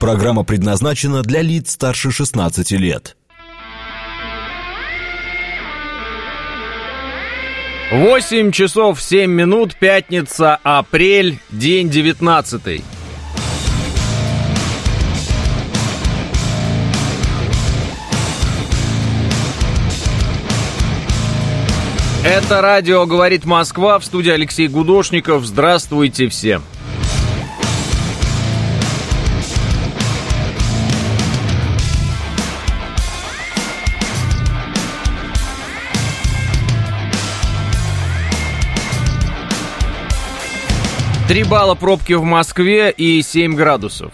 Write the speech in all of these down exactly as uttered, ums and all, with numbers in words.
Программа предназначена для лиц старше шестнадцати лет. восемь часов семь минут, пятница, апрель, день девятнадцатый. Это радио «Говорит Москва», в студии Алексей Гудошников. Здравствуйте всем. Три балла пробки в Москве и семь градусов.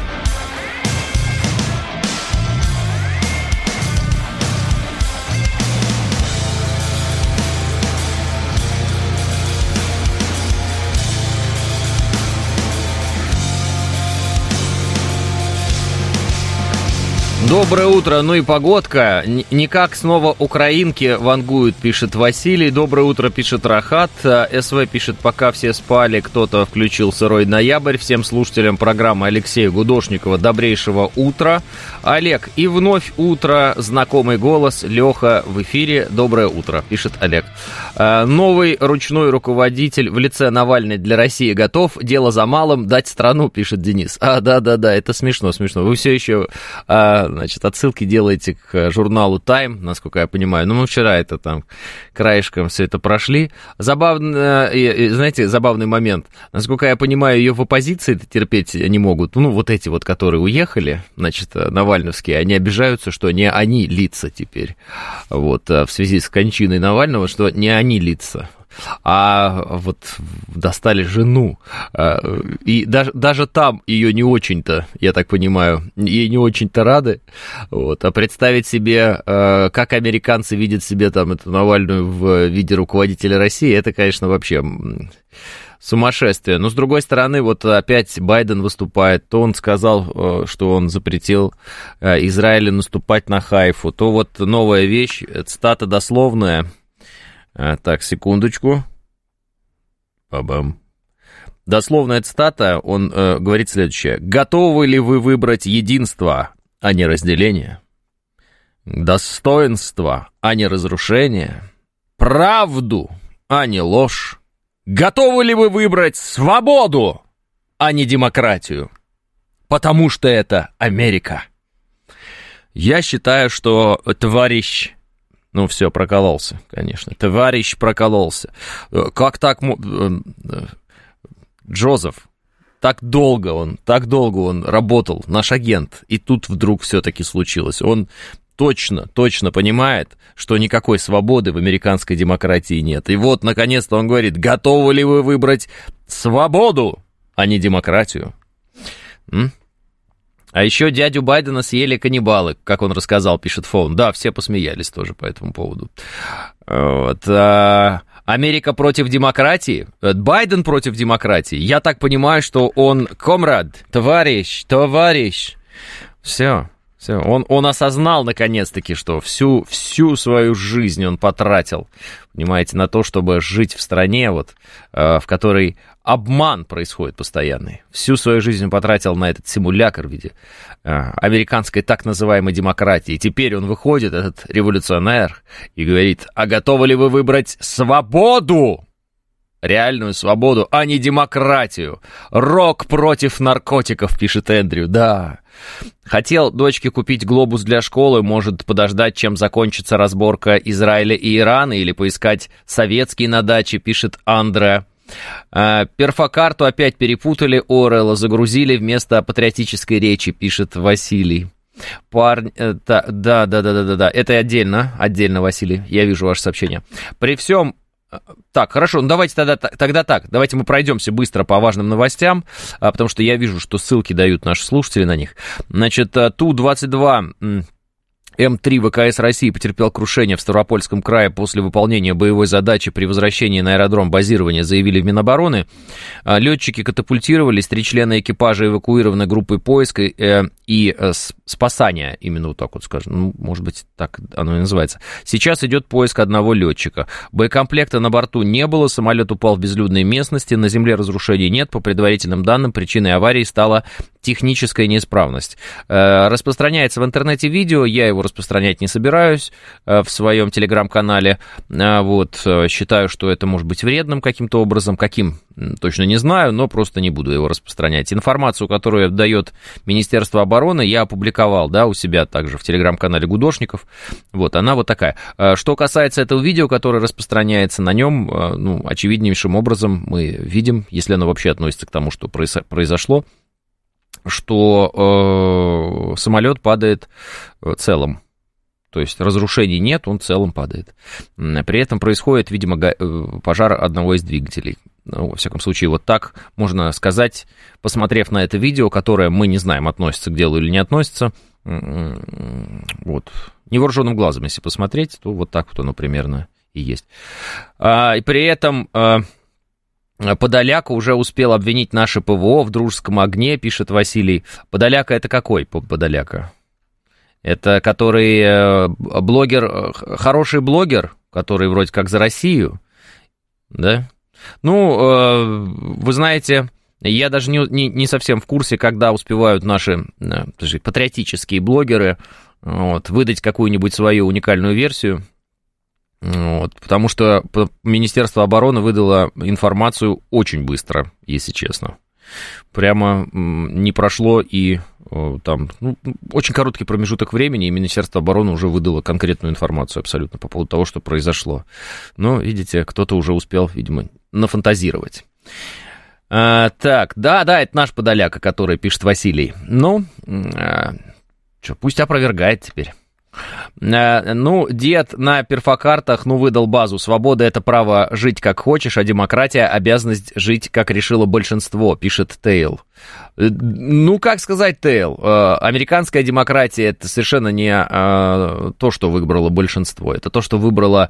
Доброе утро, ну и погодка. Никак снова украинки вангуют, пишет Василий. Доброе утро, пишет Рахат. СВ пишет, пока все спали, кто-то включил сырой ноябрь. Всем слушателям программы Алексея Гудошникова добрейшего утра. Олег, и вновь утро, знакомый голос, Леха в эфире. Доброе утро, пишет Олег. Новый ручной руководитель в лице Навальный для России готов. Дело за малым, дать страну, пишет Денис. А, да-да-да, это смешно, смешно. Вы все еще... Значит, отсылки делаете к журналу Time, насколько я понимаю. Ну, мы вчера это там краешком все это прошли. Забавно, знаете, забавный момент. Насколько я понимаю, ее в оппозиции терпеть не могут. Ну, вот эти вот, которые уехали, значит, навальновские, они обижаются, что не они лица теперь. Вот, в связи с кончиной Навального, что не они лица. А вот достали жену, и даже, даже там ее не очень-то, я так понимаю, ей не очень-то рады, вот. А представить себе, как американцы видят себе там эту Навальную в виде руководителя России, это, конечно, вообще сумасшествие. Но, с другой стороны, вот опять Байден выступает, то он сказал, что он запретил Израилю наступать на Хайфу, то вот новая вещь, цитата дословная. Так, секундочку. Ба-бам. Дословная цитата, он э, говорит следующее. «Готовы ли вы выбрать единство, а не разделение? Достоинство, а не разрушение? Правду, а не ложь? Готовы ли вы выбрать свободу, а не демократию? Потому что это Америка». Я считаю, что товарищ... Ну, все, прокололся, конечно. Товарищ прокололся. Как так... Джозеф, так долго он, так долго он работал, наш агент, и тут вдруг все-таки случилось. Он точно, точно понимает, что никакой свободы в американской демократии нет. И вот, наконец-то, он говорит, готовы ли вы выбрать свободу, а не демократию? М? А еще дядю Байдена съели каннибалы, как он рассказал, пишет Фоун. Да, все посмеялись тоже по этому поводу. Вот. А, Америка против демократии? Байден против демократии? Я так понимаю, что он комрад, товарищ, товарищ. Все. Все. Он, он осознал, наконец-таки, что всю, всю свою жизнь он потратил, понимаете, на то, чтобы жить в стране, вот, э, в которой обман происходит постоянный. Всю свою жизнь он потратил на этот симулятор в виде э, американской так называемой демократии. И теперь он выходит, этот революционер, и говорит, а готовы ли вы выбрать свободу? Реальную свободу, а не демократию. Рок против наркотиков, пишет Эндрю. Да. Хотел дочке купить глобус для школы, может подождать, чем закончится разборка Израиля и Ирана, или поискать советские на даче, пишет Андре. Перфокарту опять перепутали, Орелла загрузили вместо патриотической речи, пишет Василий. Парень, да, да, да, да, да, да, это отдельно, отдельно, Василий, я вижу ваше сообщение. При всем... Так, хорошо, ну давайте тогда, тогда так, давайте мы пройдемся быстро по важным новостям, потому что я вижу, что ссылки дают наши слушатели на них. Значит, Ту двадцать два эм три ВКС России потерпел крушение в Ставропольском крае после выполнения боевой задачи при возвращении на аэродром базирования, заявили в Минобороны. Летчики катапультировались, три члена экипажа эвакуированы группой поиска и спасания, именно вот так вот скажем, ну, может быть, так оно и называется. Сейчас идет поиск одного летчика. Боекомплекта на борту не было, самолет упал в безлюдной местности, на земле разрушений нет. По предварительным данным, причиной аварии стала техническая неисправность. Распространяется в интернете видео, я его распространять не собираюсь в своем телеграм-канале. Вот, считаю, что это может быть вредным каким-то образом, каким, точно не знаю, но просто не буду его распространять. Информацию, которую дает Министерство обороны, я опубликовал, да, у себя также в телеграм-канале Гудошников. Вот, она вот такая. Что касается этого видео, которое распространяется на нем, ну, очевиднейшим образом мы видим, если оно вообще относится к тому, что произошло, что э, самолет падает целым. То есть разрушений нет, он целым падает. При этом происходит, видимо, пожар одного из двигателей. Ну, во всяком случае, вот так можно сказать, посмотрев на это видео, которое мы не знаем, относится к делу или не относится. Вот. Невооруженным глазом, если посмотреть, то вот так вот оно примерно и есть. А, и при этом... Подоляка уже успел обвинить наше ПВО в дружеском огне, пишет Василий. Подоляка — это какой Подоляка? Это который блогер, хороший блогер, который вроде как за Россию, да? Ну, вы знаете, я даже не, не, не совсем в курсе, когда успевают наши даже патриотические блогеры вот, выдать какую-нибудь свою уникальную версию. Вот, потому что Министерство обороны выдало информацию очень быстро, если честно. Прямо не прошло и там ну, очень короткий промежуток времени, и Министерство обороны уже выдало конкретную информацию абсолютно по поводу того, что произошло. Но, видите, кто-то уже успел, видимо, нафантазировать. А, так, да-да, это наш Подоляка, который пишет Василий. Ну, а, что, пусть опровергает теперь. Ну, дед на перфокартах, ну, выдал базу. Свобода — это право жить как хочешь, а демократия — обязанность жить, как решило большинство, пишет Тейл. Ну, как сказать, Тейл? Американская демократия — это совершенно не то, что выбрало большинство. Это то, что выбрало...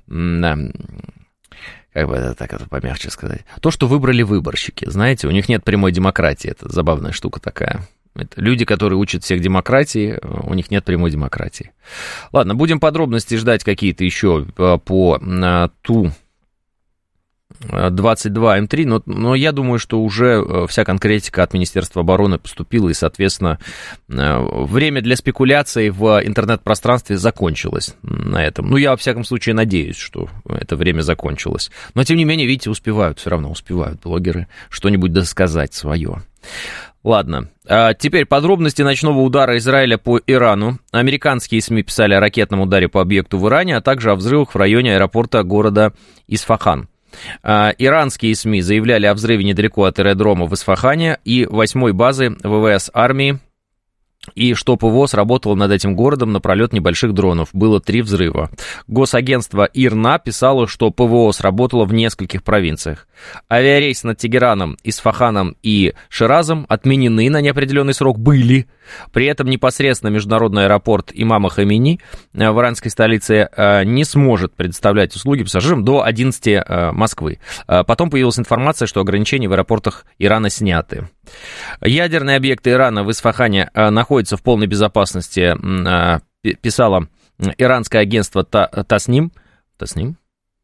Как бы это так это помягче сказать? То, что выбрали выборщики, знаете, у них нет прямой демократии. Это забавная штука такая. Это люди, которые учат всех демократии, у них нет прямой демократии. Ладно, будем подробности ждать какие-то еще по Ту двадцать два эм три, но, но я думаю, что уже вся конкретика от Министерства обороны поступила, и, соответственно, время для спекуляций в интернет-пространстве закончилось на этом. Ну, я, во всяком случае, надеюсь, что это время закончилось. Но, тем не менее, видите, успевают, все равно успевают блогеры что-нибудь досказать свое. Ладно, а теперь подробности ночного удара Израиля по Ирану. Американские СМИ писали о ракетном ударе по объекту в Иране, а также о взрывах в районе аэропорта города Исфахан. А иранские СМИ заявляли о взрыве недалеко от аэродрома в Исфахане и восьмой базы ВВС армии, и что ПВО сработало над этим городом на пролет небольших дронов. Было три взрыва. Госагентство ИРНА писало, что ПВО сработало в нескольких провинциях. Авиарейс над Тегераном, Исфаханом и Ширазом отменены на неопределенный срок были. При этом непосредственно международный аэропорт имама Хомейни в иранской столице не сможет предоставлять услуги пассажирам до одиннадцати Москвы. Потом появилась информация, что ограничения в аэропортах Ирана сняты. Ядерные объекты Ирана в Исфахане находятся в полной безопасности, писало иранское агентство Тасним. Тасним?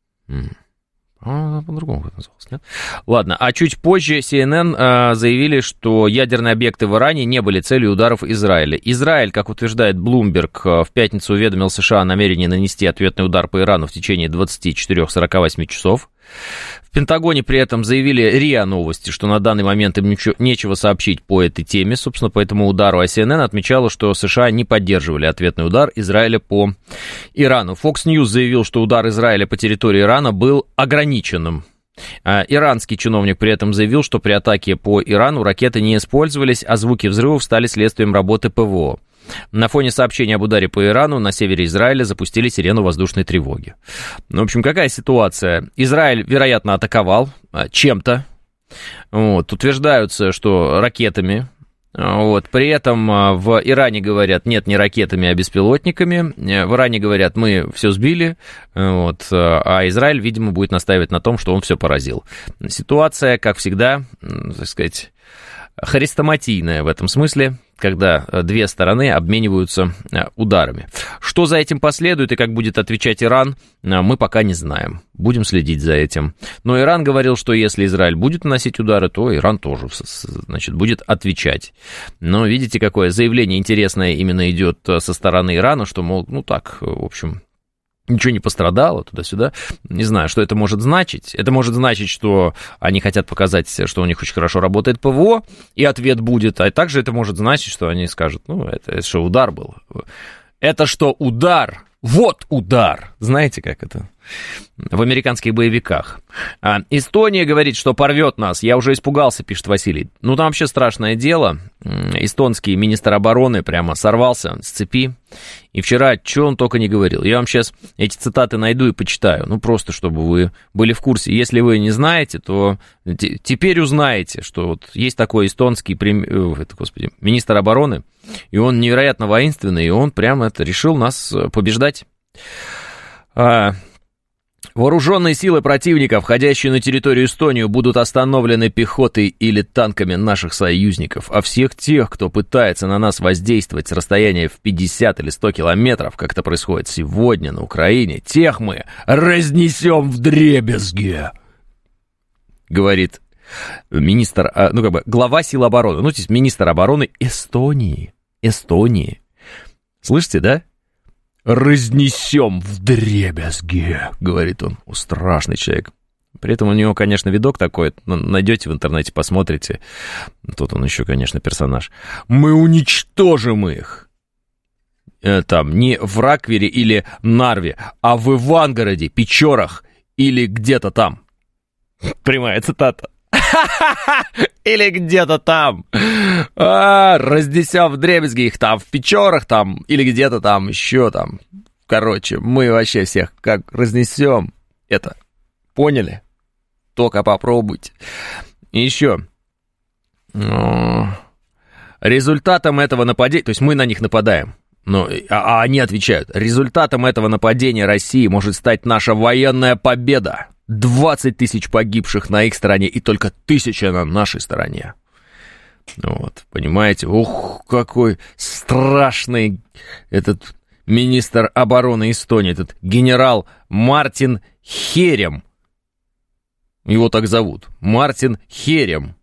А, по-другому это называлось, нет? Ладно, а чуть позже си эн эн а, заявили, что ядерные объекты в Иране не были целью ударов Израиля. Израиль, как утверждает Bloomberg, в пятницу уведомил США о намерении нанести ответный удар по Ирану в течение двадцати четырёх — сорока восьми часов. В Пентагоне при этом заявили РИА Новости, что на данный момент им ничего, нечего сообщить по этой теме, собственно, по этому удару. А си эн эн отмечала, что США не поддерживали ответный удар Израиля по Ирану. Fox News заявил, что удар Израиля по территории Ирана был ограниченным. Иранский чиновник при этом заявил, что при атаке по Ирану ракеты не использовались, а звуки взрывов стали следствием работы ПВО. На фоне сообщения об ударе по Ирану на севере Израиля запустили сирену воздушной тревоги. Ну, в общем, какая ситуация? Израиль, вероятно, атаковал чем-то. Вот, утверждаются, что ракетами. Вот, при этом в Иране говорят, нет, не ракетами, а беспилотниками. В Иране говорят, мы все сбили. Вот, а Израиль, видимо, будет настаивать на том, что он все поразил. Ситуация, как всегда, так сказать... хрестоматийная в этом смысле, когда две стороны обмениваются ударами. Что за этим последует и как будет отвечать Иран, мы пока не знаем. Будем следить за этим. Но Иран говорил, что если Израиль будет наносить удары, то Иран тоже, значит, будет отвечать. Но видите, какое заявление интересное именно идет со стороны Ирана, что, мол, ну так, в общем... Ничего не пострадало, туда-сюда. Не знаю, что это может значить. Это может значить, что они хотят показать, что у них очень хорошо работает ПВО, и ответ будет. А также это может значить, что они скажут, ну, это, это что, удар был. Это что, удар? Вот удар! Знаете, как это? В американских боевиках. А, Эстония говорит, что порвет нас. Я уже испугался, пишет Василий. Ну, там вообще страшное дело. Эстонский министр обороны прямо сорвался с цепи. И вчера, что он только не говорил. Я вам сейчас эти цитаты найду и почитаю. Ну, просто, чтобы вы были в курсе. Если вы не знаете, то т- теперь узнаете, что вот есть такой эстонский прем... это, господи, министр обороны, и он невероятно воинственный, и он прямо это решил нас побеждать. А... Вооруженные силы противника, входящие на территорию Эстонии, будут остановлены пехотой или танками наших союзников, а всех тех, кто пытается на нас воздействовать с расстояния в пятьдесят или сто километров, как это происходит сегодня на Украине, тех мы разнесем вдребезги, говорит министр, ну как бы глава сил обороны, ну то есть министр обороны Эстонии, Эстонии. Слышите, да? «Разнесем вдребезги», — говорит он. О, страшный человек. При этом у него, конечно, видок такой. Найдете в интернете, посмотрите. Тут он еще, конечно, персонаж. «Мы уничтожим их». Там не в Раквере или Нарве, а в Ивангороде, Печорах или где-то там. Прямая цитата. Или где-то там. А, разнесем вдребезги их там в Печорах там, или где-то там еще там. Короче, мы вообще всех как разнесем. Это, поняли? Только попробуйте. И еще. Результатом этого нападения, то есть мы на них нападаем, но, а, а они отвечают, результатом этого нападения России может стать наша военная победа. двадцать тысяч погибших на их стороне и только тысяча на нашей стороне. Вот, понимаете? Ух, какой страшный этот министр обороны Эстонии, этот генерал Мартин Херем. Его так зовут. Мартин Херем.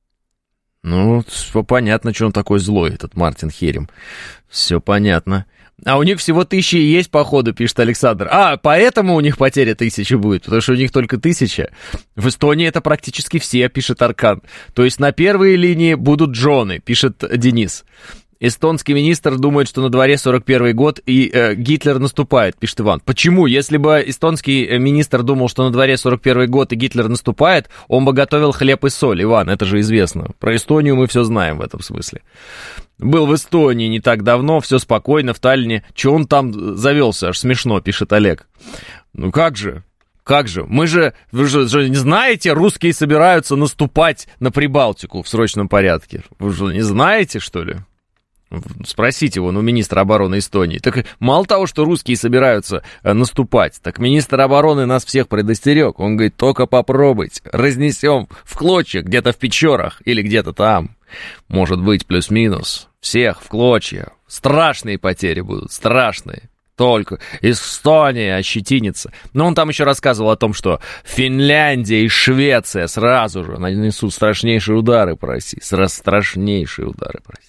Ну, понятно, что он такой злой, этот Мартин Херем. Все понятно. А у них всего тысяча и есть, походу, пишет Александр. А, поэтому у них потеря тысячи будет, потому что у них только тысяча. В Эстонии это практически все, пишет Аркан. То есть на первой линии будут Джоны, пишет Денис. Эстонский министр думает, что на дворе сорок первый год и э, Гитлер наступает, пишет Иван. Почему? Если бы эстонский министр думал, что на дворе сорок первый год и Гитлер наступает, он бы готовил хлеб и соль, Иван, это же известно. Про Эстонию мы все знаем в этом смысле. Был в Эстонии не так давно, все спокойно, в Таллине. Че он там завелся, аж смешно, пишет Олег. Ну как же, как же, мы же, вы же, же не знаете, русские собираются наступать на Прибалтику в срочном порядке. Вы же не знаете, что ли? Спросите вон у министра обороны Эстонии. Так мало того, что русские собираются наступать, так министр обороны нас всех предостерег. Он говорит, только попробуйте, разнесем в клочья где-то в Печорах или где-то там. Может быть, плюс-минус. Всех в клочья. Страшные потери будут, страшные. Только Эстония ощетинится. Но он там еще рассказывал о том, что Финляндия и Швеция сразу же нанесут страшнейшие удары по России. Сразу страшнейшие удары по России.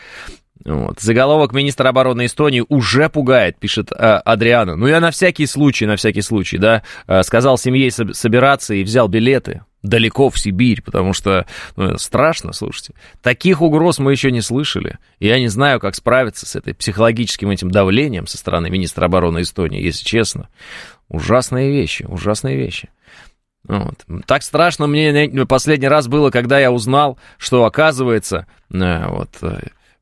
Вот. Заголовок министра обороны Эстонии уже пугает, пишет э, Адриана. Ну, я на всякий случай, на всякий случай, да, э, сказал семье соб- собираться и взял билеты далеко в Сибирь, потому что ну, страшно, слушайте. Таких угроз мы еще не слышали. Я не знаю, как справиться с этой психологическим этим давлением со стороны министра обороны Эстонии, если честно. Ужасные вещи, ужасные вещи. Вот. Так страшно мне последний раз было, когда я узнал, что, оказывается, э, вот... Э,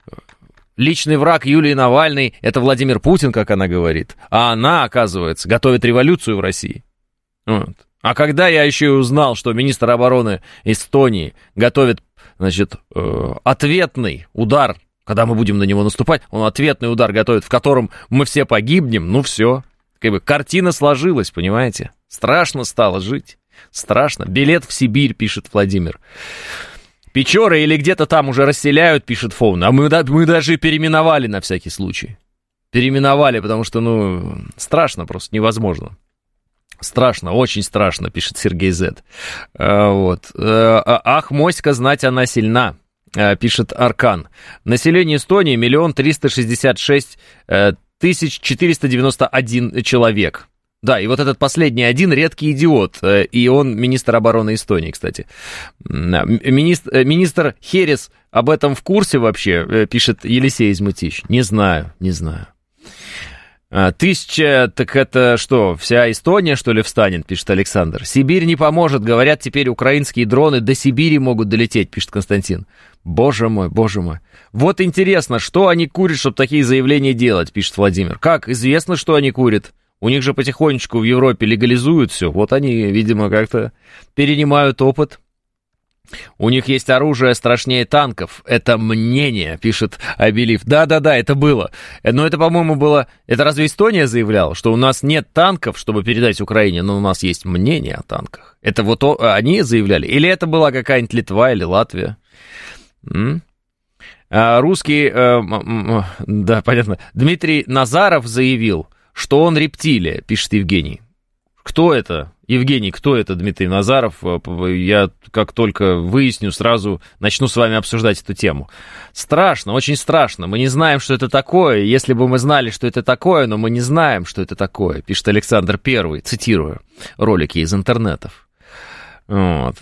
личный враг Юлии Навальной — это Владимир Путин, как она говорит. А она, оказывается, готовит революцию в России. Вот. А когда я еще и узнал, что министр обороны Эстонии готовит, значит, э, ответный удар, когда мы будем на него наступать, он ответный удар готовит, в котором мы все погибнем, ну все. Как бы картина сложилась, понимаете? Страшно стало жить. Страшно. Билет в Сибирь, пишет Владимир. Печоры или где-то там уже расселяют, пишет Фоун. А мы, мы даже переименовали на всякий случай. Переименовали, потому что, ну, страшно просто, невозможно. Страшно, очень страшно, пишет Сергей Зет. А, вот. Ах, моська, знать она сильна, пишет Аркан. Население Эстонии миллион триста шестьдесят шесть тысяч четыреста девяносто один человек. Да, и вот этот последний один редкий идиот, и он министр обороны Эстонии, кстати. Министр, министр Херес об этом в курсе вообще, пишет Елисей Измытищ. Не знаю, не знаю. Тысяча, так это что, вся Эстония, что ли, встанет, пишет Александр. Сибирь не поможет, говорят, теперь украинские дроны до Сибири могут долететь, пишет Константин. Боже мой, боже мой. Вот интересно, что они курят, чтобы такие заявления делать, пишет Владимир. Как, известно, что они курят. У них же потихонечку в Европе легализуют все. Вот они, видимо, как-то перенимают опыт. У них есть оружие страшнее танков. Это мнение, пишет Абелив. Да-да-да, это было. Но это, по-моему, было... Это разве Эстония заявляла, что у нас нет танков, чтобы передать Украине, но у нас есть мнение о танках? Это вот они заявляли? Или это была какая-нибудь Литва или Латвия? М? А русский... Э, да, понятно. Дмитрий Назаров заявил, что он рептилия, пишет Евгений. Кто это? Евгений, кто это Дмитрий Назаров? Я как только выясню, сразу начну с вами обсуждать эту тему. Страшно, очень страшно. Мы не знаем, что это такое. Если бы мы знали, что это такое, но мы не знаем, что это такое, пишет Александр Первый, цитирую ролики из интернетов. Вот.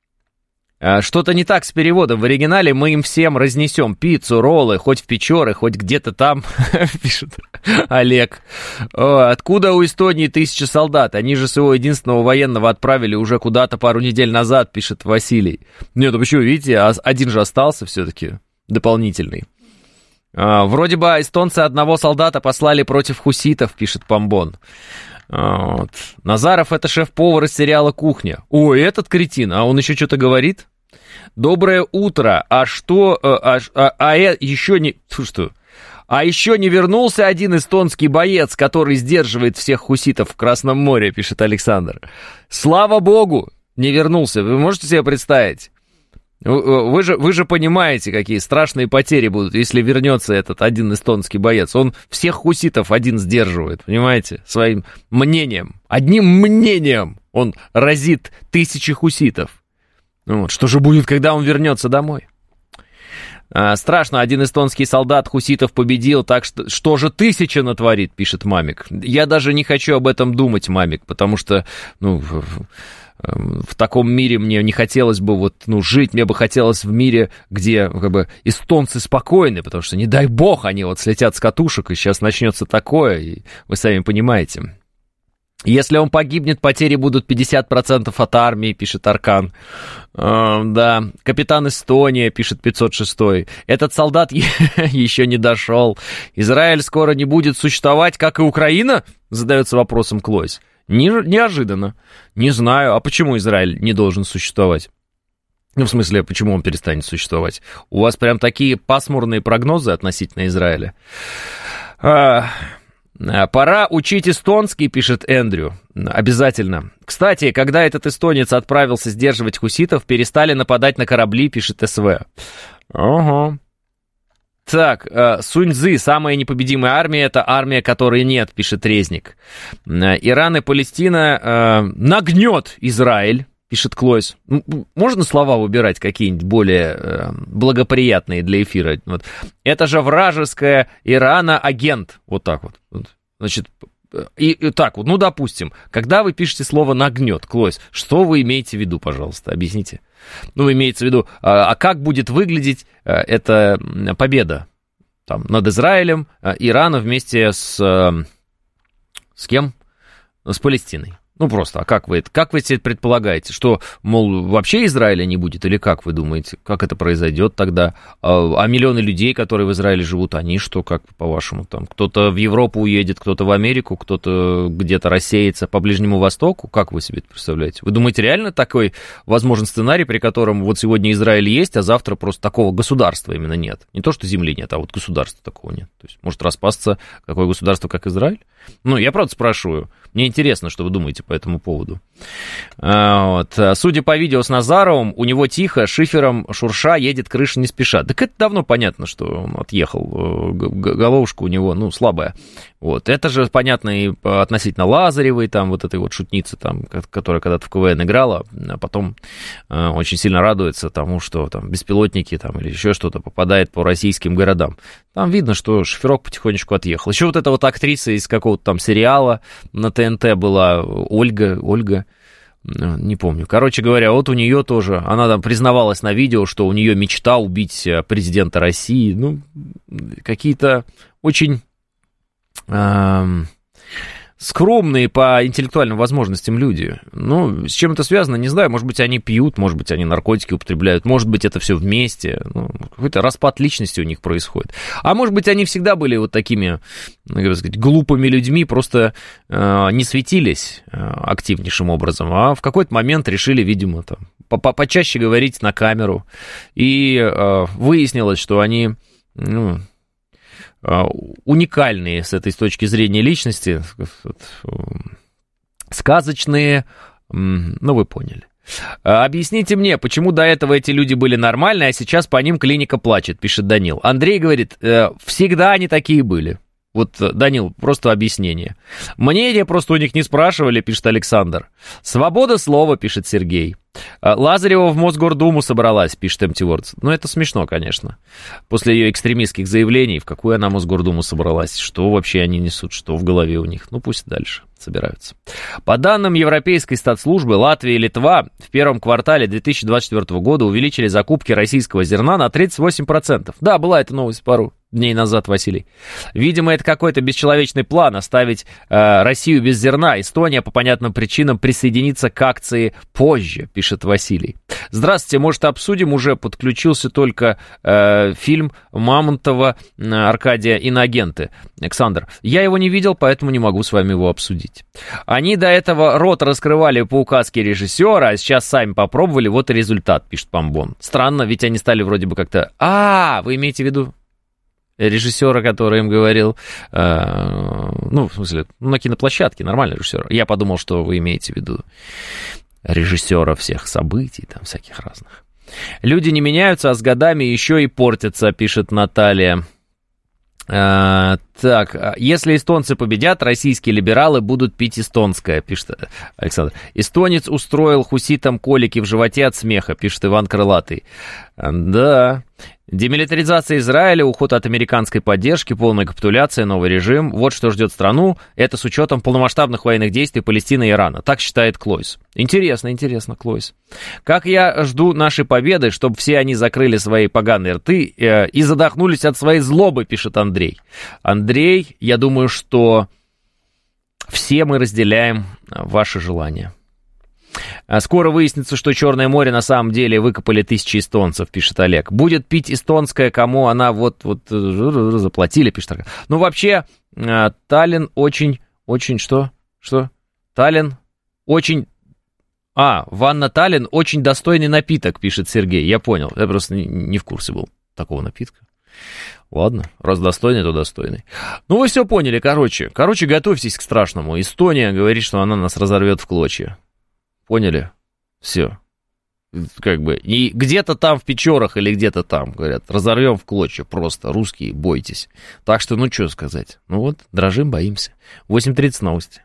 Что-то не так с переводом. В оригинале мы им всем разнесем пиццу, роллы, хоть в Печоры, хоть где-то там, пишет Олег. Откуда у Эстонии тысяча солдат? Они же своего единственного военного отправили уже куда-то пару недель назад, пишет Василий. Нет, ну почему, видите, один же остался все-таки, дополнительный. Вроде бы эстонцы одного солдата послали против хуситов, пишет Помбон. Вот. Назаров — это шеф-повар из сериала «Кухня». Ой, этот кретин, а он еще что-то говорит? Доброе утро, а что... А, а, а, а еще не... Что? А еще не вернулся один эстонский боец, который сдерживает всех хуситов в Красном море, пишет Александр. Слава богу, не вернулся. Вы можете себе представить? Вы же, вы же понимаете, какие страшные потери будут, если вернется этот один эстонский боец. Он всех хуситов один сдерживает, понимаете, своим мнением. Одним мнением он разит тысячи хуситов. Вот. Что же будет, когда он вернется домой? А, страшно, один эстонский солдат хуситов победил, так что что же тысяча натворит, пишет Мамик. Я даже не хочу об этом думать, Мамик, потому что, ну... В таком мире мне не хотелось бы вот, ну, жить, мне бы хотелось в мире, где как бы эстонцы спокойны, потому что, не дай бог, они вот слетят с катушек, и сейчас начнется такое, и вы сами понимаете. Если он погибнет, потери будут пятьдесят процентов от армии, пишет Аркан. Э, да, капитан Эстония, пишет пятьсот шестой. Этот солдат еще не дошел. Израиль скоро не будет существовать, как и Украина? Задается вопросом Клойс. Неожиданно. Не знаю, а почему Израиль не должен существовать? Ну, в смысле, почему он перестанет существовать? У вас прям такие пасмурные прогнозы относительно Израиля. А, пора учить эстонский, пишет Эндрю. Обязательно. Кстати, когда этот эстонец отправился сдерживать хуситов, перестали нападать на корабли, пишет СВ. Ага. Так, Сунь-Цзы, самая непобедимая армия, это армия, которой нет, пишет Резник. Иран и Палестина э, нагнет Израиль, пишет Клойс. Можно слова выбирать какие-нибудь более э, благоприятные для эфира? Вот. Это же вражеская Ирана-агент. Вот так вот. Значит, и, и так вот, ну, допустим, когда вы пишете слово «нагнет», Клойс, что вы имеете в виду, пожалуйста, объясните. Ну, имеется в виду, а, а как будет выглядеть а, эта победа там, над Израилем, а, Ирана вместе с... А, с кем? С Палестиной. Ну, просто, а как вы, как вы себе предполагаете? Что, мол, вообще Израиля не будет? Или как вы думаете? Как это произойдет тогда? А, а миллионы людей, которые в Израиле живут, они что, как по-вашему? Там кто-то в Европу уедет, кто-то в Америку, кто-то где-то рассеется по Ближнему Востоку? Как вы себе это представляете? Вы думаете, реально такой возможен сценарий, при котором вот сегодня Израиль есть, а завтра просто такого государства именно нет? Не то, что земли нет, а вот государства такого нет. То есть может распасться какое государство, как Израиль? Ну, я правда спрашиваю. Мне интересно, что вы думаете по по этому поводу. Вот. Судя по видео с Назаровым, у него тихо, шифером шурша, едет крыша не спеша. Так это давно понятно, что он отъехал. Головушка у него, ну, слабая. Вот. Это же понятно и относительно Лазаревой, там, вот этой вот шутницы, там, которая когда-то в КВН играла, а потом э, очень сильно радуется тому, что там беспилотники там, или еще что-то попадает по российским городам. Там видно, что шоферок потихонечку отъехал. Еще вот эта вот актриса из какого-то там сериала на ТНТ была, Ольга, Ольга, не помню. Короче говоря, вот у нее тоже, она там признавалась на видео, что у нее мечта убить президента России. Ну, какие-то очень э, скромные по интеллектуальным возможностям люди. Ну, с чем это связано, не знаю. Может быть, они пьют, может быть, они наркотики употребляют, может быть, это все вместе. Ну, какой-то распад личности у них происходит. А может быть, они всегда были вот такими, как сказать, глупыми людьми, просто э, не светились э, активнейшим образом, а в какой-то момент решили, видимо, там, почаще говорить на камеру. И э, выяснилось, что они... Ну, уникальные с этой с точки зрения личности, сказочные, ну, вы поняли. Объясните мне, почему до этого эти люди были нормальные, а сейчас по ним клиника плачет, пишет Данил. Андрей говорит, всегда они такие были. Вот, Данил, просто объяснение. Мнение просто у них не спрашивали, пишет Александр. Свобода слова, пишет Сергей. Лазарева в Мосгордуму собралась, пишет Empty Words. Ну, это смешно, конечно. После ее экстремистских заявлений, в какую она Мосгордуму собралась, что вообще они несут, что в голове у них. Ну, пусть дальше собираются. По данным Европейской статслужбы, Латвия и Литва в первом квартале две тысячи двадцать четвёртого года увеличили закупки российского зерна на тридцать восемь процентов. Да, была эта новость пару дней назад, Василий. Видимо, это какой-то бесчеловечный план оставить э, Россию без зерна. Эстония по понятным причинам присоединится к акции позже, пишет Василий. Здравствуйте, может, обсудим? Уже подключился только э, фильм Мамонтова э, Аркадия «Иноагенты». Александр, я его не видел, поэтому не могу с вами его обсудить. Они до этого рот раскрывали по указке режиссера, а сейчас сами попробовали, вот и результат, пишет Памбон. Странно, ведь они стали вроде бы как-то... А, вы имеете в виду режиссера, который им говорил, э, ну, в смысле, на киноплощадке, нормальный режиссер. Я подумал, что вы имеете в виду режиссера всех событий, там, всяких разных. Люди не меняются, а с годами еще и портятся, пишет Наталья. А, так, если эстонцы победят, российские либералы будут пить эстонское, пишет Александр. Эстонец устроил хуситам колики в животе от смеха, пишет Иван Крылатый. Да. Демилитаризация Израиля, уход от американской поддержки, полная капитуляция, новый режим. Вот что ждет страну. Это с учетом полномасштабных военных действий Палестины и Ирана. Так считает Клойс. Интересно, интересно, Клойс. Как я жду нашей победы, чтобы все они закрыли свои поганые рты э, и задохнулись от своей злобы, пишет Андрей. Андрей, я думаю, что все мы разделяем ваши желания. Скоро выяснится, что Черное море на самом деле выкопали тысячи эстонцев, пишет Олег. Будет пить эстонская, кому она вот, вот заплатили, пишет Олег. Ну, вообще, Таллин очень, очень, что? Что? Таллин очень... А, ванна Таллин очень достойный напиток, пишет Сергей. Я понял, я просто не, не в курсе был такого напитка. Ладно, раз достойный, то достойный. Ну, вы все поняли, короче. Короче, готовьтесь к страшному. Эстония говорит, что она нас разорвет в клочья. Поняли? Все. Как бы. И где-то там в Печорах или где-то там, говорят, разорвем в клочья просто. Русские, бойтесь. Так что, ну, что сказать. Ну вот, дрожим, боимся. восемь тридцать новости.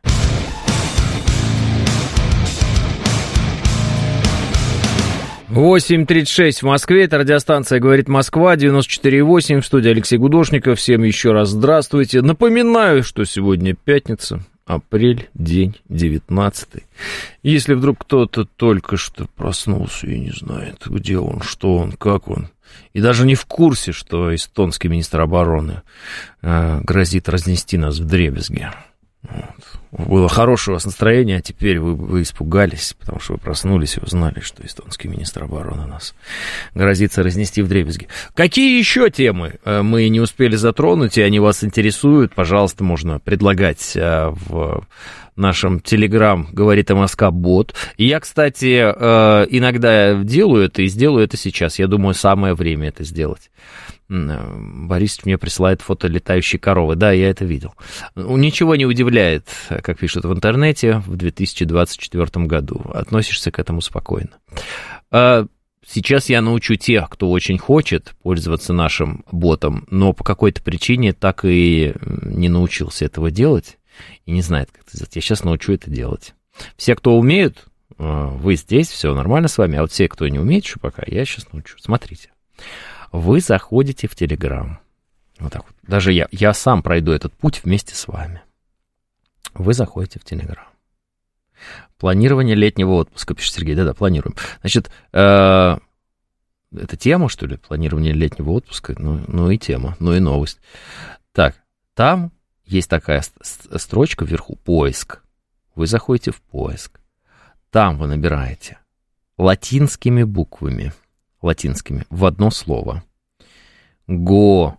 восемь тридцать шесть в Москве, это радиостанция «Говорит Москва», девяносто четыре и восемь, в студии Алексей Гудошников. Всем еще раз здравствуйте. Напоминаю, что сегодня пятница, апрель, день девятнадцатый. Если вдруг кто-то только что проснулся и не знает, где он, что он, как он, и даже не в курсе, что эстонский министр обороны э, грозит разнести нас вдребезги. Вот. Было хорошее у вас настроение, а теперь вы, вы испугались, потому что вы проснулись и узнали, что эстонский министр обороны нас грозится разнести вдребезги. Какие еще темы мы не успели затронуть, и они вас интересуют? Пожалуйста, можно предлагать в нашем Телеграм «Говорит МСК» бот. И я, кстати, иногда делаю это и сделаю это сейчас. Я думаю, самое время это сделать. Борис мне присылает фото летающей коровы. Да, я это видел. Ничего не удивляет, как пишут в интернете, в две тысячи двадцать четвёртом году. Относишься к этому спокойно. Сейчас я научу тех, кто очень хочет пользоваться нашим ботом, но по какой-то причине так и не научился этого делать и не знает, как это сделать. Я сейчас научу это делать. Все, кто умеют, вы здесь, все нормально с вами, а вот все, кто не умеет еще пока, я сейчас научу. Смотрите, вы заходите в Telegram, вот так вот, даже я, я сам пройду этот путь вместе с вами. Вы заходите в Telegram. Планирование летнего отпуска, пишет Сергей, да-да, планируем. Значит, э, это тема, что ли, планирование летнего отпуска, ну, ну и тема, ну и новость. Так, там есть такая строчка вверху, поиск. Вы заходите в поиск. Там вы набираете латинскими буквами, латинскими, в одно слово. Говорит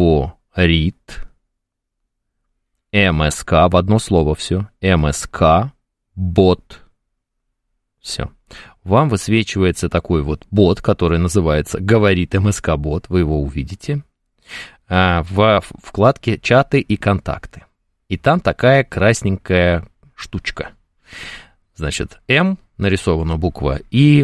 МСК, в одно слово все. МСК, бот. Все. Вам высвечивается такой вот бот, который называется «Говорит МСК-бот». Вы его увидите в вкладке «Чаты и контакты». И там такая красненькая штучка. Значит, М, нарисована буква, и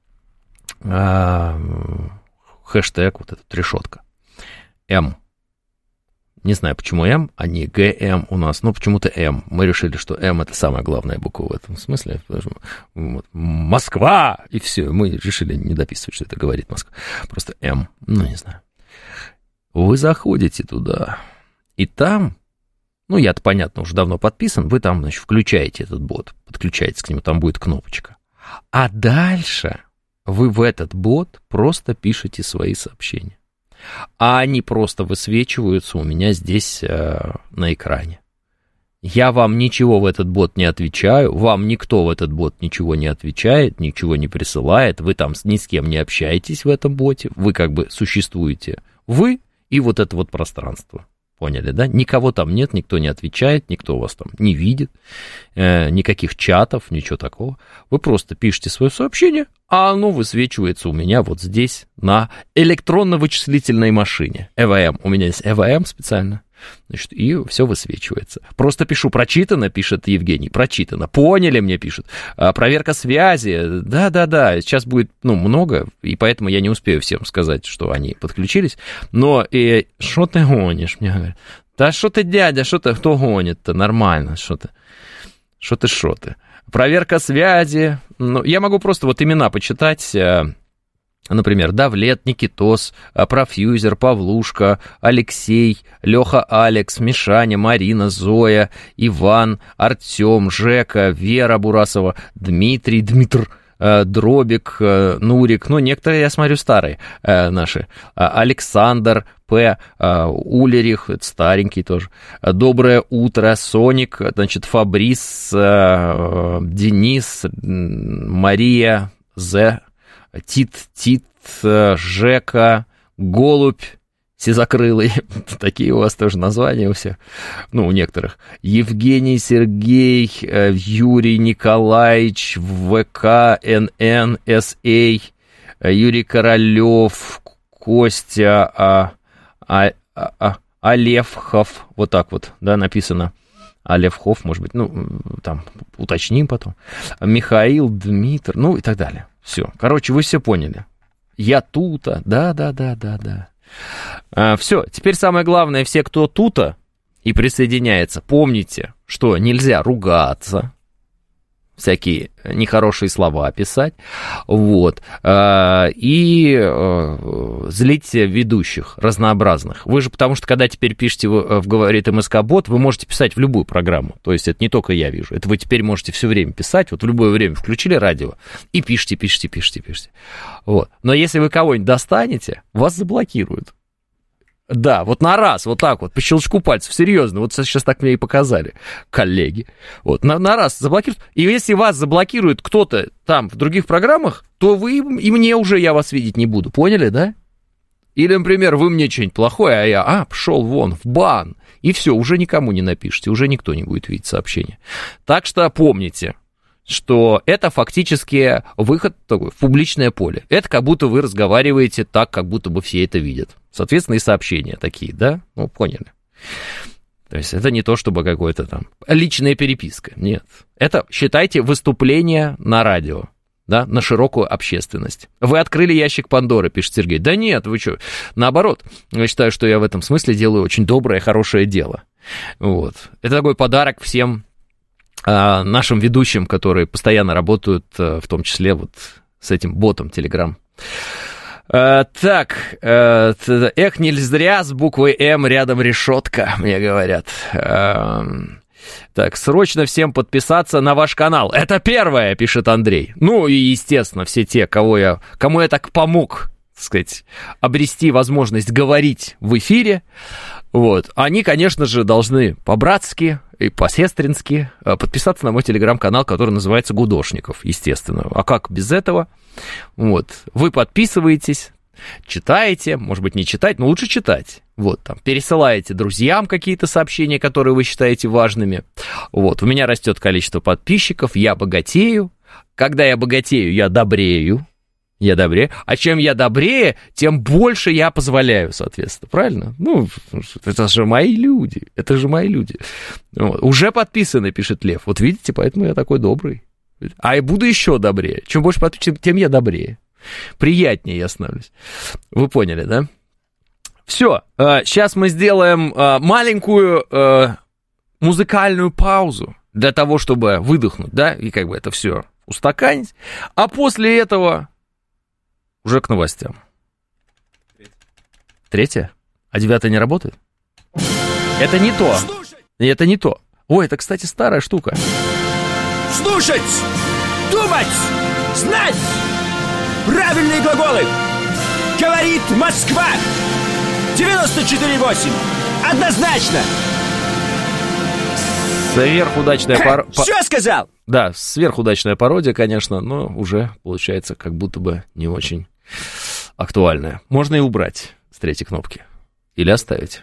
э, хэштег, вот эта решетка. М. Не знаю, почему М, а не ГМ у нас, но почему-то М. Мы решили, что М — это самая главная буква в этом смысле. Вот. Москва! И все, мы решили не дописывать, что это говорит Москва. Просто М, ну, не знаю. Вы заходите туда, и там... Ну, я-то, понятно, уже давно подписан, вы там, значит, включаете этот бот, подключаетесь к нему, там будет кнопочка. А дальше вы в этот бот просто пишете свои сообщения. А они просто высвечиваются у меня здесь э, на экране. Я вам ничего в этот бот не отвечаю, вам никто в этот бот ничего не отвечает, ничего не присылает, вы там ни с кем не общаетесь в этом боте, вы как бы существуете, вы и вот это вот пространство. Поняли, да? Никого там нет, никто не отвечает, никто вас там не видит, э, никаких чатов, ничего такого. Вы просто пишете свое сообщение, а оно высвечивается у меня вот здесь на электронно-вычислительной машине. и ви эм. У меня есть и ви эм специально. Значит, и все высвечивается. Просто пишу «прочитано», пишет Евгений, «прочитано». Поняли, мне пишут. А, проверка связи. Да-да-да, сейчас будет, ну, много, и поэтому я не успею всем сказать, что они подключились. Но и что ты гонишь, мне говорят. Да что ты, дядя, что ты, кто гонит-то? Нормально, что ты, что ты, что ты. Проверка связи. Ну, я могу просто вот имена почитать. Например, Давлет, Никитос, Профьюзер, Павлушка, Алексей, Леха, Алекс, Мишаня, Марина, Зоя, Иван, Артем, Жека, Вера Бурасова, Дмитрий, Дмитр, Дробик, Нурик, ну, некоторые, я смотрю, старые наши, Александр, П, Улерих, это старенький тоже, Доброе утро, Соник, значит, Фабрис, Денис, Мария, З, Тит, Тит, Жека, Голубь, Сизокрылый, такие у вас тоже названия у всех, ну, у некоторых. Евгений, Сергей, Юрий Николаевич, ВК, НН, СА, Юрий Королев, Костя, а, а, а, Алевхов, вот так вот, да, написано. Алевхов, может быть, ну, там, уточним потом. Михаил, Дмитрий, ну, и так далее. Все. Короче, вы все поняли. Я тута. Да, да, да, да, да. А, все. Теперь самое главное, все, кто тута и присоединяется, помните, что нельзя ругаться, всякие нехорошие слова писать, вот, и злить ведущих разнообразных. Вы же, потому что, когда теперь пишете в «Говорит МСК-бот», вы можете писать в любую программу, то есть это не только я вижу, это вы теперь можете все время писать, вот в любое время включили радио и пишите, пишите, пишите, пишите. Вот. Но если вы кого-нибудь достанете, вас заблокируют. Да, вот на раз, вот так вот, по щелчку пальцев, серьезно, вот сейчас так мне и показали коллеги. Вот, на, на раз заблокируют. И если вас заблокирует кто-то там в других программах, то вы и мне уже, я вас видеть не буду, поняли, да? Или, например, вы мне что-нибудь плохое, а я, а, пошел вон, в бан. И все, уже никому не напишите, уже никто не будет видеть сообщения. Так что помните, что это фактически выход такой, в публичное поле. Это как будто вы разговариваете так, как будто бы все это видят. Соответственно, и сообщения такие, да? Ну, поняли. То есть это не то, чтобы какое-то там личная переписка. Нет. Это, считайте, выступление на радио. Да, на широкую общественность. Вы открыли ящик Пандоры, пишет Сергей. Да нет, вы что? Наоборот, я считаю, что я в этом смысле делаю очень доброе, хорошее дело. Вот. Это такой подарок всем а, нашим ведущим, которые постоянно работают, а, в том числе вот с этим ботом Telegram. А, так, а, эх, не зря с буквой М рядом решетка, мне говорят. А, Так, срочно всем подписаться на ваш канал. Это первое, пишет Андрей. Ну и, естественно, все те, кого я, кому я так помог, так сказать, обрести возможность говорить в эфире, вот, они, конечно же, должны по-братски и по-сестрински подписаться на мой телеграм-канал, который называется «Гудошников», естественно. А как без этого? Вот, вы подписываетесь, читаете, может быть, не читать, но лучше читать. Вот, там, пересылаете друзьям какие-то сообщения, которые вы считаете важными. Вот, у меня растет количество подписчиков, я богатею. Когда я богатею, я добрею. Я добрее. А чем я добрее, тем больше я позволяю, соответственно. Правильно? Ну, это же мои люди. Это же мои люди. Вот. Уже подписаны, пишет Лев. Вот видите, поэтому я такой добрый. А я буду еще добрее. Чем больше подписчиков, тем я добрее. Приятнее я становлюсь. Вы поняли, да? Все, сейчас мы сделаем маленькую музыкальную паузу для того, чтобы выдохнуть, да, и как бы это все устаканить, а после этого уже к новостям. Третья? А девятая не работает? Это не то. Это не то. Ой, это, кстати, старая штука. Слушать, думать, знать. Правильные глаголы. Говорит Москва. девяносто четыре восемь. Однозначно. Сверхудачная пародия. Что сказал? Да, сверхудачная пародия, конечно, но уже получается как будто бы не очень актуальная. Можно и убрать с третьей кнопки. Или оставить.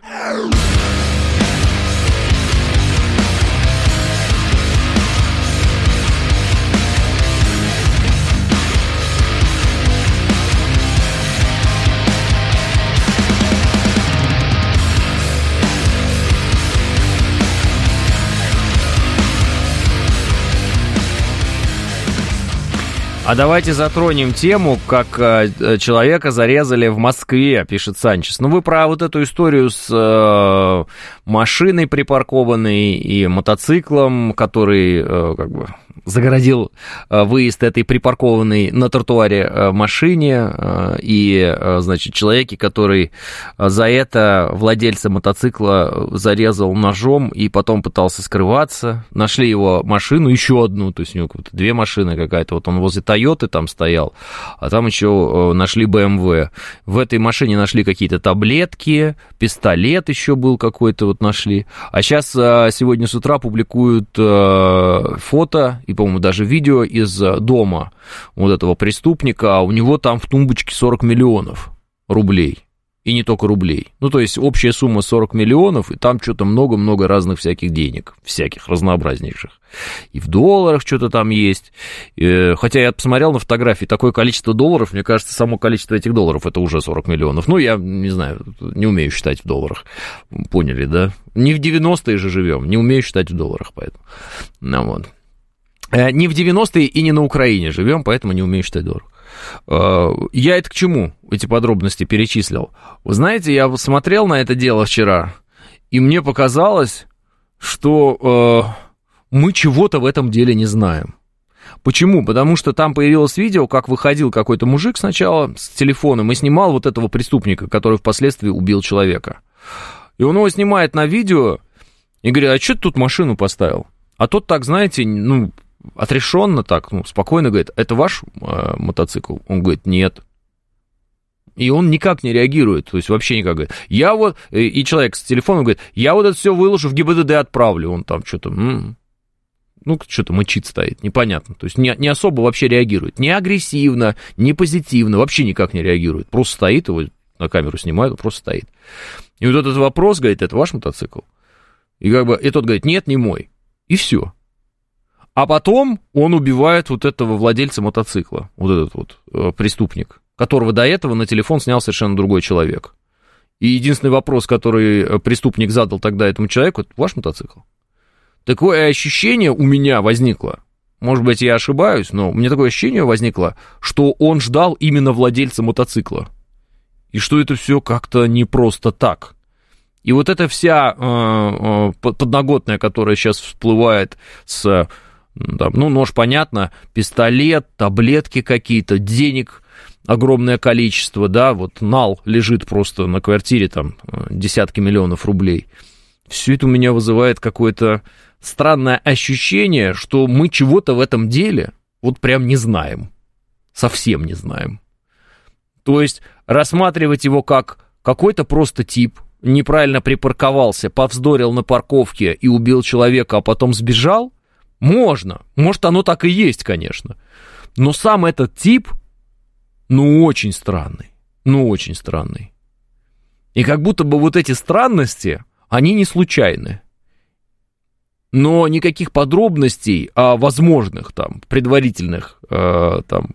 А давайте затронем тему, как э, человека зарезали в Москве, пишет Санчес. Ну, вы про вот эту историю с э, машиной припаркованной и мотоциклом, который э, как бы загородил э, выезд этой припаркованной на тротуаре э, машине, э, и, э, значит, человеке, который за это владельца мотоцикла зарезал ножом и потом пытался скрываться. Нашли его машину, еще одну, то есть у него две машины какая-то, вот он возле Тойоты там стоял, а там еще нашли бэ эм вэ. В этой машине нашли какие-то таблетки, пистолет еще был какой-то, вот нашли. А сейчас сегодня с утра публикуют фото и, по-моему, даже видео из дома вот этого преступника, а у него там в тумбочке сорок миллионов рублей. И не только рублей. Ну, то есть общая сумма сорок миллионов, и там что-то много-много разных всяких денег, всяких разнообразнейших. И в долларах что-то там есть. И, хотя я посмотрел на фотографии, такое количество долларов, мне кажется, само количество этих долларов, это уже сорок миллионов. Ну, я не знаю, не умею считать в долларах. Поняли, да? Не в девяностые же живем, не умею считать в долларах, поэтому. Ну, вот. Не в девяностые и не на Украине живем, поэтому не умею считать в долларах. Я это к чему эти подробности перечислил? Вы знаете, я смотрел на это дело вчера, и мне показалось, что э, мы чего-то в этом деле не знаем. Почему? Потому что там появилось видео, как выходил какой-то мужик сначала с телефоном и снимал вот этого преступника, который впоследствии убил человека. И он его снимает на видео и говорит, а что ты тут машину поставил? А тот так, знаете, ну... отрешенно так, ну, спокойно говорит, это ваш э, мотоцикл? Он говорит, нет. И он никак не реагирует, то есть вообще никак. Говорит, я вот, и человек с телефоном говорит, я вот это все выложу, в гэ бэ дэ дэ отправлю. Он там что-то, м-м, ну, что-то мычит стоит, непонятно. То есть не, не особо вообще реагирует. Не агрессивно, не позитивно, вообще никак не реагирует. Просто стоит, его на камеру снимают, он просто стоит. И вот этот вопрос, говорит, это ваш мотоцикл? И как бы, и тот говорит, нет, не мой. И все. А потом он убивает вот этого владельца мотоцикла, вот этот вот э, преступник, которого до этого на телефон снял совершенно другой человек. И единственный вопрос, который преступник задал тогда этому человеку, это ваш мотоцикл? Такое ощущение у меня возникло, может быть, я ошибаюсь, но у меня такое ощущение возникло, что он ждал именно владельца мотоцикла. И что это все как-то не просто так. И вот эта вся э, подноготная, которая сейчас всплывает с, там, ну, нож, понятно, пистолет, таблетки какие-то, денег огромное количество, да, вот нал лежит просто на квартире, там, десятки миллионов рублей. Все это у меня вызывает какое-то странное ощущение, что мы чего-то в этом деле вот прям не знаем, совсем не знаем. То есть рассматривать его как какой-то просто тип, неправильно припарковался, повздорил на парковке и убил человека, а потом сбежал, можно, может, оно так и есть, конечно, но сам этот тип, ну, очень странный, ну, очень странный. И как будто бы вот эти странности, они не случайны. Но никаких подробностей о возможных там предварительных э, там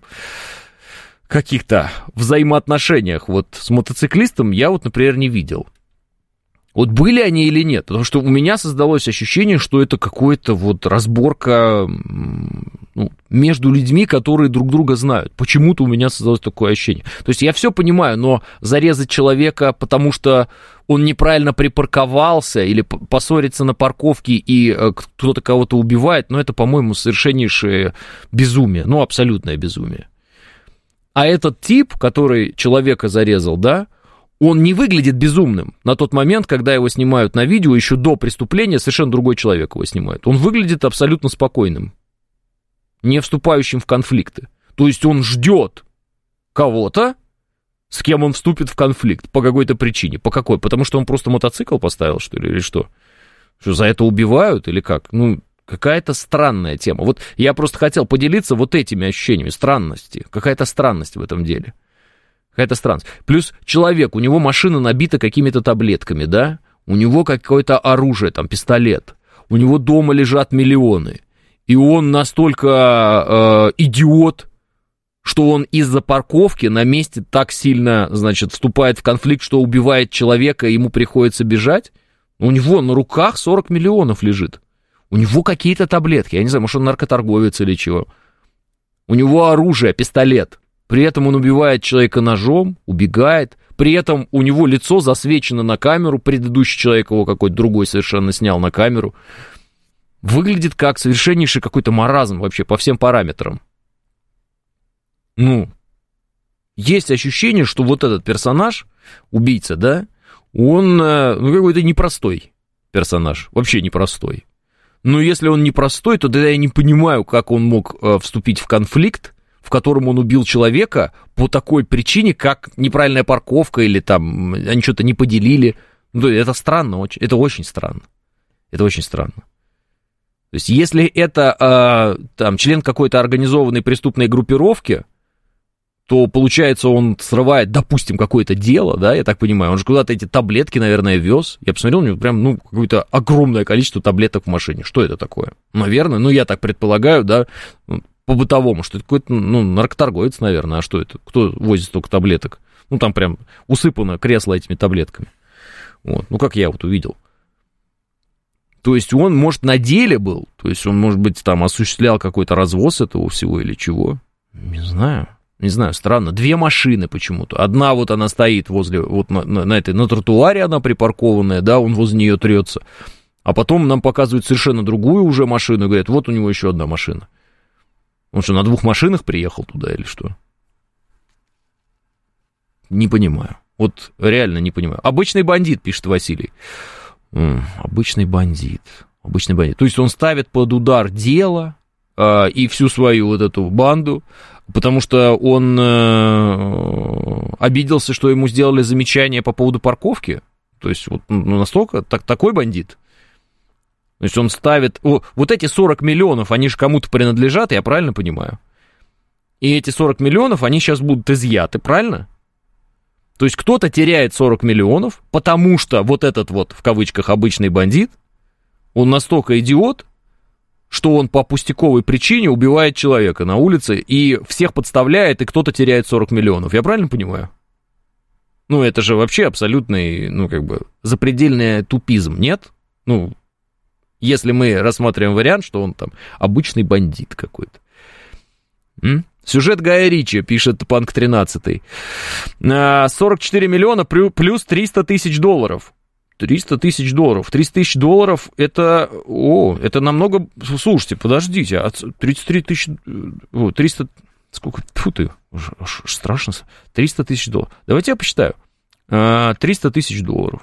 каких-то взаимоотношениях вот с мотоциклистом я вот, например, не видел. Вот были они или нет? Потому что у меня создалось ощущение, что это какая-то вот разборка, ну, между людьми, которые друг друга знают. Почему-то у меня создалось такое ощущение. То есть я все понимаю, но зарезать человека, потому что он неправильно припарковался, или поссориться на парковке, и кто-то кого-то убивает, ну, это, по-моему, совершеннейшее безумие, ну, абсолютное безумие. А этот тип, который человека зарезал, да, он не выглядит безумным. На тот момент, когда его снимают на видео, еще до преступления, совершенно другой человек его снимает. Он выглядит абсолютно спокойным, не вступающим в конфликты. То есть он ждет кого-то, с кем он вступит в конфликт по какой-то причине. По какой? Потому что он просто мотоцикл поставил, что ли, или что? Что, за это убивают или как? Ну, какая-то странная тема. Вот я просто хотел поделиться вот этими ощущениями странности. Какая-то странность в этом деле. Какая-то странность. Плюс человек, у него машина набита какими-то таблетками, да? У него какое-то оружие, там, пистолет. У него дома лежат миллионы. И он настолько э, идиот, что он из-за парковки на месте так сильно, значит, вступает в конфликт, что убивает человека, и ему приходится бежать. У него на руках сорок миллионов лежит. У него какие-то таблетки. Я не знаю, может, он наркоторговец или чего. У него оружие, пистолет. При этом он убивает человека ножом, убегает. При этом у него лицо засвечено на камеру. Предыдущий человек его какой-то другой совершенно снял на камеру. Выглядит как совершеннейший какой-то маразм вообще по всем параметрам. Ну, есть ощущение, что вот этот персонаж, убийца, да, он, ну, какой-то непростой персонаж. Вообще непростой. Но если он непростой, то тогда я не понимаю, как он мог э, вступить в конфликт, в котором он убил человека по такой причине, как неправильная парковка или там они что-то не поделили. Ну, это странно, очень, это очень странно. Это очень странно. То есть, если это э, там, член какой-то организованной преступной группировки, то, получается, он срывает, допустим, какое-то дело, да, я так понимаю, он же куда-то эти таблетки, наверное, вез. Я посмотрел, у него прям, ну, какое-то огромное количество таблеток в машине. Что это такое? Наверное, ну, я так предполагаю, да, по-бытовому, что это какой-то, ну, наркоторговец, наверное, а что это? Кто возит столько таблеток? Ну, там прям усыпано кресло этими таблетками. Вот, ну, как я вот увидел. То есть он, может, на деле был, то есть он, может быть, там осуществлял какой-то развоз этого всего или чего. Не знаю, не знаю, странно. Две машины почему-то. Одна вот она стоит возле, вот на, на, на этой, на тротуаре она припаркованная, да, он возле нее трется. А потом нам показывают совершенно другую уже машину и говорят, вот у него еще одна машина. Он что, на двух машинах приехал туда или что? Не понимаю. Вот реально не понимаю. Обычный бандит, пишет Василий. М, обычный бандит. Обычный бандит. То есть он ставит под удар дело э, и всю свою вот эту банду, потому что он э, обиделся, что ему сделали замечание по поводу парковки. То есть вот ну, настолько, так, такой бандит. То есть он ставит... О, вот эти сорок миллионов, они же кому-то принадлежат, я правильно понимаю? И эти сорок миллионов, они сейчас будут изъяты, правильно? То есть кто-то теряет сорок миллионов, потому что вот этот вот, в кавычках, обычный бандит, он настолько идиот, что он по пустяковой причине убивает человека на улице и всех подставляет, и кто-то теряет сорок миллионов. Я правильно понимаю? Ну, это же вообще абсолютный, ну, как бы, запредельный тупизм, нет? Ну, если мы рассматриваем вариант, что он там обычный бандит какой-то. М? Сюжет Гая Ричи, пишет Панк тринадцать. сорок четыре миллиона плюс триста тысяч долларов. триста тысяч долларов. триста тысяч долларов это... О, это намного... Слушайте, подождите. тридцать три тысячи... О, триста... Сколько? Фу ты, аж, аж страшно. триста тысяч долларов. Давайте я посчитаю. триста тысяч долларов.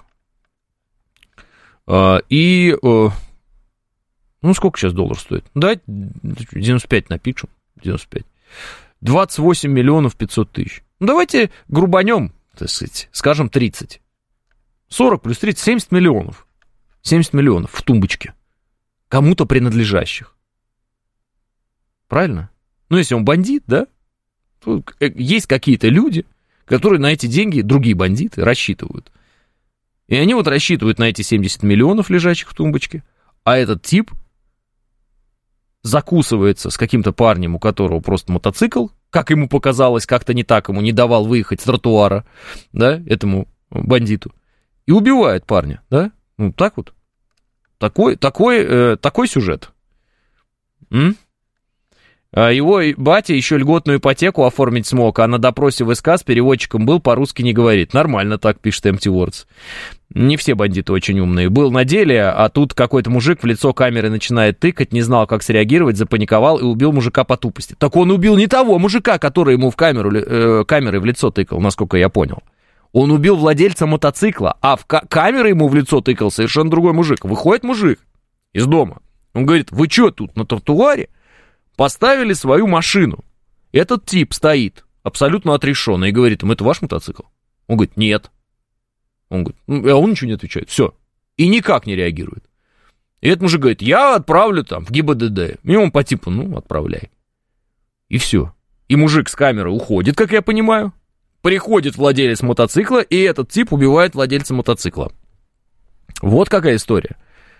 И... Ну, сколько сейчас доллар стоит? Давайте девяносто пять напишем. девяносто пять. двадцать восемь миллионов пятьсот тысяч. Ну, давайте грубанем, так сказать, скажем тридцать. сорок плюс тридцать, семьдесят миллионов. семьдесят миллионов в тумбочке. Кому-то принадлежащих. Правильно? Ну, если он бандит, да? Тут есть какие-то люди, которые на эти деньги, другие бандиты, рассчитывают. И они вот рассчитывают на эти семьдесят миллионов, лежащих в тумбочке, а этот тип закусывается с каким-то парнем, у которого просто мотоцикл, как ему показалось, как-то не так ему не давал выехать с тротуара, да, этому бандиту, и убивает парня, да? Ну, так вот. Такой, такой, э, такой сюжет. М? А его батя еще льготную ипотеку оформить смог, а на допросе в СК с переводчиком был, по-русски не говорит. Нормально так, пишет Empty Words. Не все бандиты очень умные. Был на деле, а тут какой-то мужик в лицо камеры начинает тыкать, не знал, как среагировать, запаниковал и убил мужика по тупости. Так он убил не того мужика, который ему в камеру, э, камерой в лицо тыкал, насколько я понял. Он убил владельца мотоцикла, а в ка- камеры ему в лицо тыкал совершенно другой мужик. Выходит мужик из дома. Он говорит, вы что тут на тротуаре поставили свою машину? Этот тип стоит абсолютно отрешенно и говорит ему, это ваш мотоцикл? Он говорит, нет. Он говорит, ну, а он ничего не отвечает, все. И никак не реагирует. И этот мужик говорит, я отправлю там в ГИБДД. И он по типу, ну, отправляй. И все. И мужик с камеры уходит, как я понимаю. Приходит владелец мотоцикла, и этот тип убивает владельца мотоцикла. Вот какая история.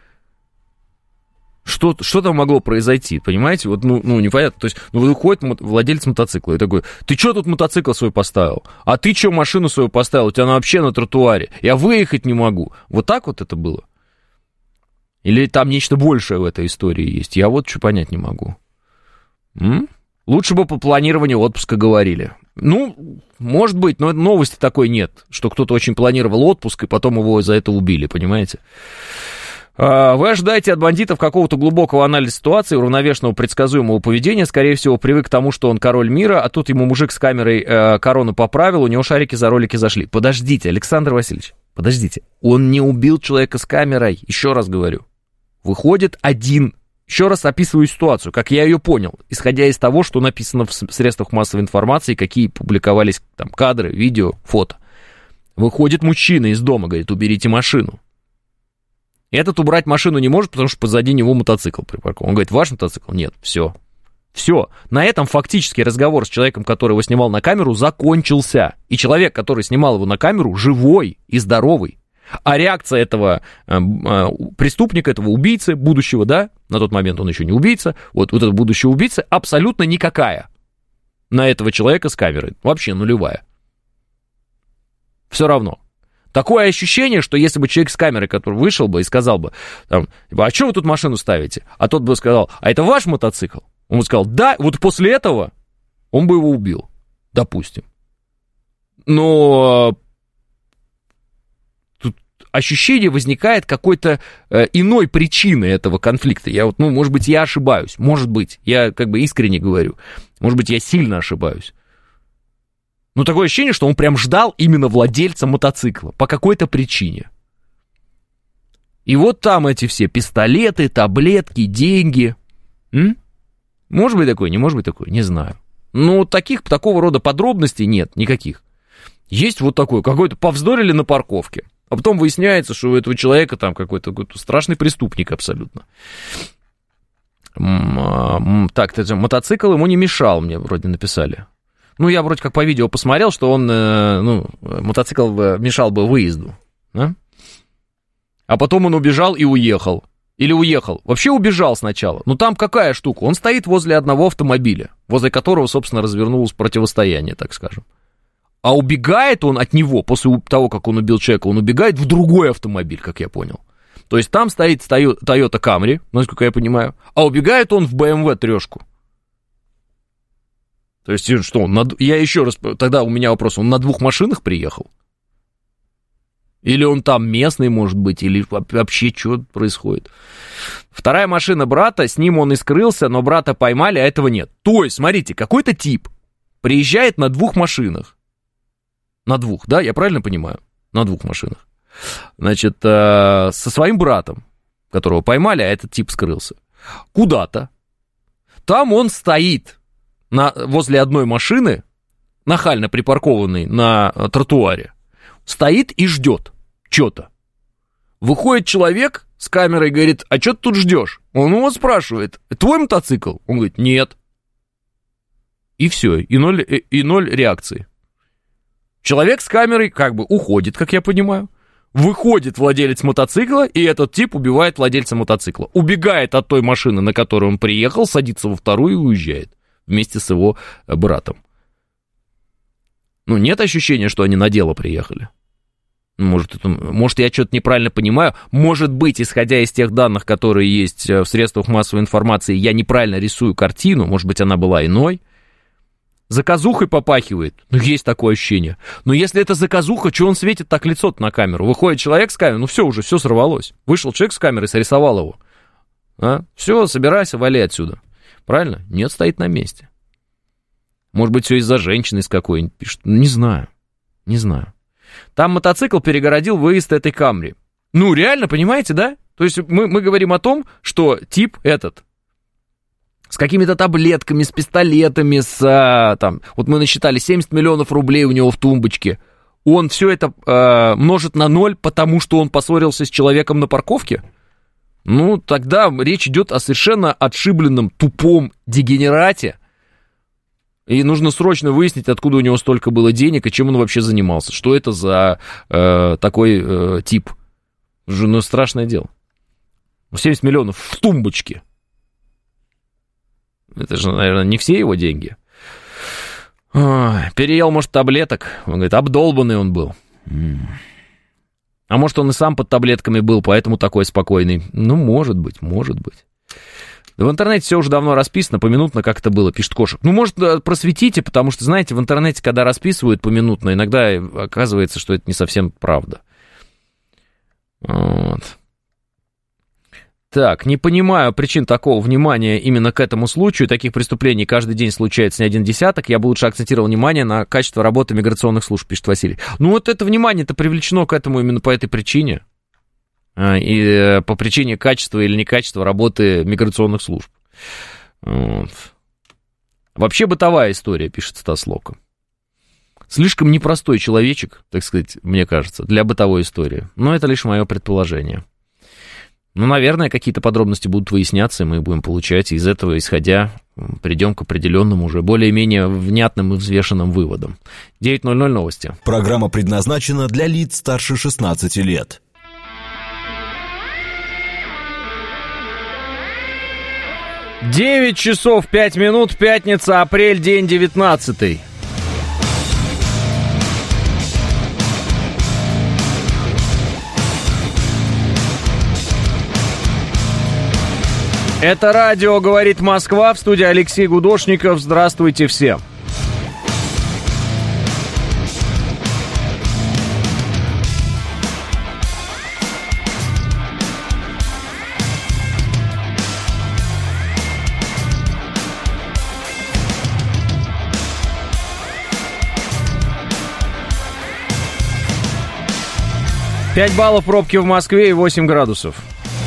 Что, что там могло произойти, понимаете? Вот, ну, ну, непонятно. То есть, ну, выходит владелец мотоцикла и такой, ты что тут мотоцикл свой поставил? А ты что машину свою поставил? У тебя она вообще на тротуаре. Я выехать не могу. Вот так вот это было? Или там нечто большее в этой истории есть? Я вот что понять не могу. М? Лучше бы по планированию отпуска говорили. Ну, может быть, но новости такой нет, что кто-то очень планировал отпуск, и потом его за это убили, понимаете? Вы ожидаете от бандитов какого-то глубокого анализа ситуации, уравновешенного предсказуемого поведения, скорее всего, привык к тому, что он король мира, а тут ему мужик с камерой э, корону поправил, у него шарики за ролики зашли. Подождите, Александр Васильевич, подождите. Он не убил человека с камерой, еще раз говорю. Выходит один. Еще раз описываю ситуацию, как я ее понял, исходя из того, что написано в средствах массовой информации, какие публиковались там кадры, видео, фото. Выходит мужчина из дома, говорит, уберите машину. Этот убрать машину не может, потому что позади него мотоцикл припаркован. Он говорит, ваш мотоцикл? Нет, все. Все. На этом фактически разговор с человеком, который его снимал на камеру, закончился. И человек, который снимал его на камеру, живой и здоровый. А реакция этого э, э, преступника, этого убийцы будущего, да, на тот момент он еще не убийца, вот, вот этого будущего убийцы, абсолютно никакая на этого человека с камерой. Вообще нулевая. Все равно. Такое ощущение, что если бы человек с камерой, который вышел бы и сказал бы, там, а что вы тут машину ставите? А тот бы сказал, а это ваш мотоцикл? Он бы сказал, да, вот после этого он бы его убил, допустим. Но тут ощущение возникает какой-то э, иной причины этого конфликта. Я вот, ну, может быть, я ошибаюсь, может быть, я как бы искренне говорю, может быть, я сильно ошибаюсь. Но такое ощущение, что он прям ждал именно владельца мотоцикла по какой-то причине. И вот там эти все пистолеты, таблетки, деньги. М? Может быть такое, не может быть такое, не знаю. Но таких, такого рода подробностей нет никаких. Есть вот такое, какой-то повздорили на парковке. А потом выясняется, что у этого человека там какой-то, какой-то страшный преступник абсолютно. Так, мотоцикл ему не мешал, мне вроде написали. Ну, я вроде как по видео посмотрел, что он, ну, мотоцикл мешал бы выезду, да? А потом он убежал и уехал. Или уехал? Вообще убежал сначала. Ну там какая штука? Он стоит возле одного автомобиля, возле которого, собственно, развернулось противостояние, так скажем. А убегает он от него, после того, как он убил человека, он убегает в другой автомобиль, как я понял. То есть там стоит Toyota Camry, насколько я понимаю, а убегает он в бэ эм вэ трешку. То есть что, он на... я еще раз, тогда у меня вопрос, он на двух машинах приехал? Или он там местный, может быть, или вообще что происходит? Вторая машина брата, с ним он и скрылся, но брата поймали, а этого нет. То есть, смотрите, какой-то тип приезжает на двух машинах. На двух, да, я правильно понимаю? На двух машинах. Значит, со своим братом, которого поймали, а этот тип скрылся. Куда-то. Там он стоит на, возле одной машины, нахально припаркованной на тротуаре. Стоит и ждет. Что-то. Выходит человек с камерой и говорит, а что ты тут ждешь? Он его спрашивает, твой мотоцикл? Он говорит, нет. И все, и ноль, и ноль реакции. Человек с камерой как бы уходит, как я понимаю. Выходит владелец мотоцикла, и этот тип убивает владельца мотоцикла. Убегает от той машины, на которую он приехал, садится во вторую и уезжает. Вместе с его братом. Ну, нет ощущения, что они на дело приехали? Может, это, может, я что-то неправильно понимаю. Может быть, исходя из тех данных, которые есть в средствах массовой информации, я неправильно рисую картину. Может быть, она была иной. Заказухой попахивает. Ну, есть такое ощущение. Но если это заказуха, что он светит так лицо-то на камеру? Выходит человек с камерой, ну все, уже все сорвалось. Вышел человек с камерой, срисовал его. А? Все, собирайся, вали отсюда. Правильно? Нет, стоит на месте. Может быть, все из-за женщины из какой-нибудь пишет. Ну, не знаю. Не знаю. Там мотоцикл перегородил выезд этой Камри. Ну, реально, понимаете, да? То есть мы, мы говорим о том, что тип этот с какими-то таблетками, с пистолетами, с, а, там, вот мы насчитали семьдесят миллионов рублей у него в тумбочке. Он все это а, множит на ноль, потому что он поссорился с человеком на парковке? Ну, тогда речь идет о совершенно отшибленном, тупом дегенерате. И нужно срочно выяснить, откуда у него столько было денег и чем он вообще занимался. Что это за э, такой э, тип? Ну, страшное дело. семьдесят миллионов в тумбочке. Это же, наверное, не все его деньги. Ой, переел, может, таблеток. Он говорит, обдолбанный он был. А может, он и сам под таблетками был, поэтому такой спокойный. Ну, может быть, может быть. В интернете все уже давно расписано, поминутно, как это было, пишет Кошек. Ну, может, просветите, потому что, знаете, в интернете, когда расписывают поминутно, иногда оказывается, что это не совсем правда. Вот. Так, не понимаю причин такого внимания именно к этому случаю. Таких преступлений каждый день случается не один десяток. Я бы лучше акцентировал внимание на качество работы миграционных служб, пишет Василий. Ну, вот это внимание-то привлечено к этому именно по этой причине. И по причине качества или некачества работы миграционных служб. Вот. Вообще бытовая история, пишет Стас Лока. Слишком непростой человечек, так сказать, мне кажется, для бытовой истории. Но это лишь мое предположение. Ну, наверное, какие-то подробности будут выясняться, и мы будем получать, и из этого, исходя, придем к определенным уже более-менее внятным и взвешенным выводам. девять ноль ноль новости. Программа предназначена для лиц старше шестнадцати лет. девять часов пять минут, пятница, апрель, день девятнадцатый. Это радио «Говорит Москва», в студии Алексей Гудошников. Здравствуйте всем. пять баллов пробки в Москве и восемь градусов.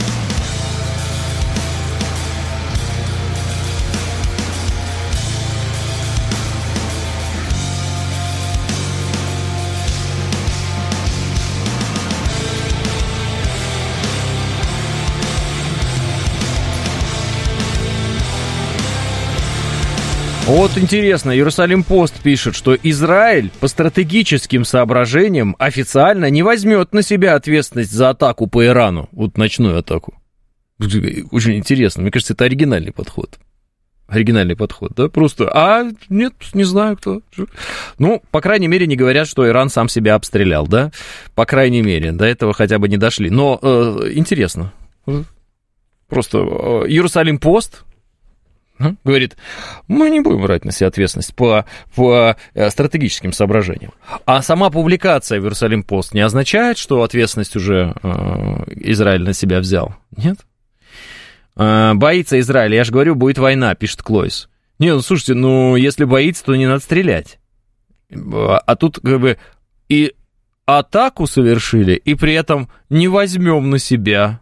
Вот интересно, Иерусалим-Пост пишет, что Израиль по стратегическим соображениям официально не возьмет на себя ответственность за атаку по Ирану, вот ночную атаку. Очень интересно. Мне кажется, это оригинальный подход. Оригинальный подход, да? Просто, а нет, не знаю кто. Ну, по крайней мере, не говорят, что Иран сам себя обстрелял, да? По крайней мере, до этого хотя бы не дошли. Но э, интересно. Просто э, Иерусалим-Пост говорит, мы не будем брать на себя ответственность по, по стратегическим соображениям. А сама публикация в Иерусалим-Пост не означает, что ответственность уже э, Израиль на себя взял? Нет? Э, боится Израиль, я же говорю, будет война, пишет Клойс. Не, ну слушайте, ну если боится, то не надо стрелять. А тут как бы и атаку совершили, и при этом не возьмем на себя.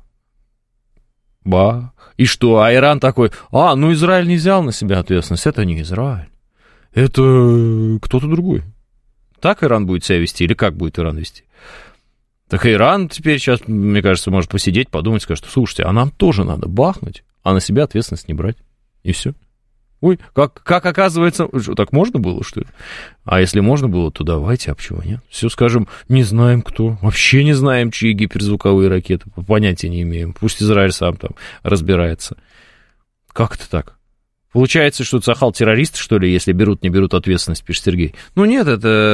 Ба. И что, а Иран такой, а, ну Израиль не взял на себя ответственность, это не Израиль, это кто-то другой. Так Иран будет себя вести или как будет Иран вести? Так Иран теперь сейчас, мне кажется, может посидеть, подумать, скажет, слушайте, а нам тоже надо бахнуть, а на себя ответственность не брать, и все. Ой, как, как оказывается, что, так можно было, что ли? А если можно было, то давайте, а почему нет? Все скажем, не знаем кто, вообще не знаем, чьи гиперзвуковые ракеты, понятия не имеем. Пусть Израиль сам там разбирается. Как это так? Получается, что Цахал террористы, что ли, если берут, не берут ответственность, пишет Сергей. Ну нет,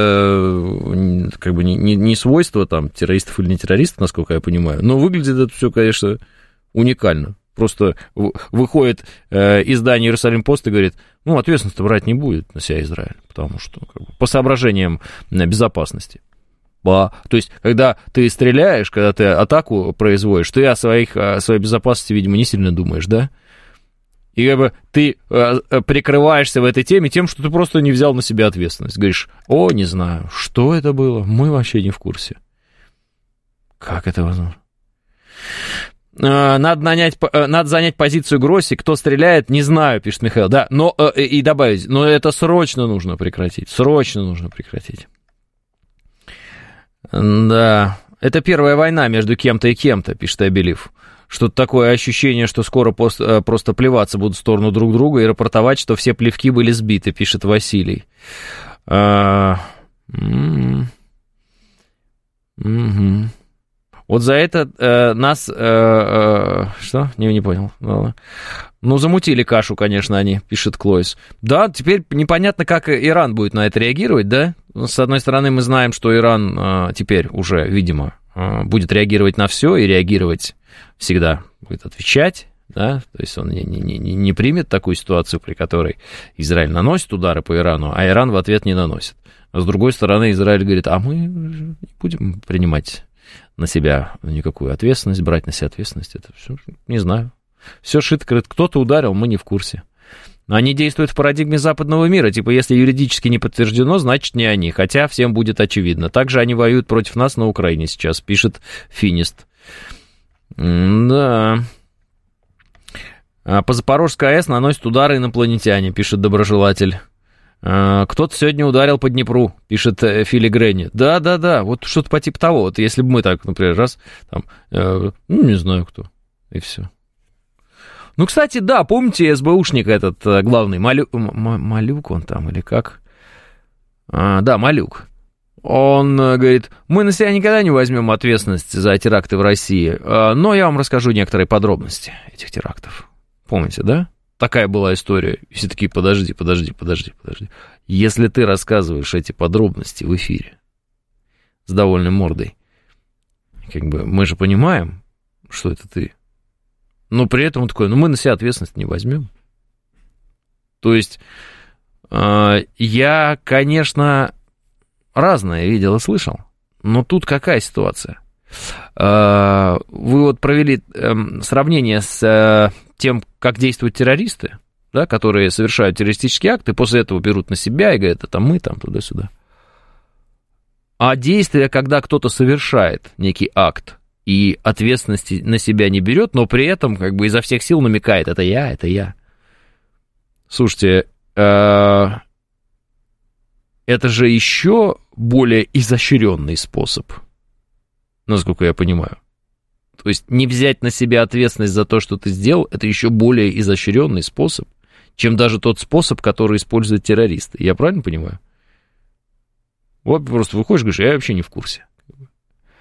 это как бы не, не, не свойство там террористов или не террористов, насколько я понимаю, но выглядит это все, конечно, уникально. Просто выходит э, издание «Иерусалим-Пост» и говорит, ну, ответственность-то брать не будет на себя Израиль, потому что как бы, по соображениям безопасности. Ба. То есть, когда ты стреляешь, когда ты атаку производишь, ты о, своих, о своей безопасности, видимо, не сильно думаешь, да? И как бы ты э, прикрываешься в этой теме тем, что ты просто не взял на себя ответственность. Говоришь, о, не знаю, что это было, мы вообще не в курсе. Как это возможно? Надо, нанять, надо занять позицию Гросси, кто стреляет, не знаю, пишет Михаил, да, но и добавить, но это срочно нужно прекратить, срочно нужно прекратить. Да, это первая война между кем-то и кем-то, пишет Абелив. Что-то такое ощущение, что скоро просто плеваться будут в сторону друг друга и рапортовать, что все плевки были сбиты, пишет Василий. А... Угу. Вот за это э, нас... Э, э, что? Не, не понял. Ну, замутили кашу, конечно, они, пишет Клойс. Да, теперь непонятно, как Иран будет на это реагировать, да? С одной стороны, мы знаем, что Иран э, теперь уже, видимо, э, будет реагировать на все и реагировать всегда, будет отвечать, да? То есть он не, не, не, не примет такую ситуацию, при которой Израиль наносит удары по Ирану, а Иран в ответ не наносит. А с другой стороны, Израиль говорит, а мы не будем принимать на себя никакую ответственность, брать на себя ответственность, это все, не знаю. Все шито-крыто, кто-то ударил, мы не в курсе. Они действуют в парадигме западного мира, типа, если юридически не подтверждено, значит, не они, хотя всем будет очевидно. Также они воюют против нас на Украине сейчас, пишет Финист. Да. По Запорожской АЭС наносят удары инопланетяне, пишет доброжелатель. Кто-то сегодня ударил по Днепру, пишет Фили Гренни. Да-да-да, вот что-то по типу того. Вот если бы мы так, например, раз, там, э, ну, не знаю кто, и все. Ну, кстати, да, помните СБУшник этот главный, Малю... Малюк он там или как? А, да, Малюк. Он говорит, мы на себя никогда не возьмем ответственность за теракты в России, но я вам расскажу некоторые подробности этих терактов. Помните, да? Такая была история. И все такие, подожди, подожди, подожди, подожди. Если ты рассказываешь эти подробности в эфире с довольной мордой, как бы мы же понимаем, что это ты. Но при этом он такой, ну мы на себя ответственность не возьмем. То есть э, я, конечно, разное видел и слышал, но тут какая ситуация? Э, вы вот провели э, сравнение с э, тем, как действуют террористы, да, которые совершают террористические акты, после этого берут на себя и говорят, это мы там туда-сюда. А действие, когда кто-то совершает некий акт и ответственности на себя не берет, но при этом как бы изо всех сил намекает, это я, это я. Слушайте, э, это же еще более изощренный способ, насколько я понимаю. То есть не взять на себя ответственность за то, что ты сделал, это еще более изощренный способ, чем даже тот способ, который используют террористы. Я правильно понимаю? Вот просто выходишь и говоришь, я вообще не в курсе.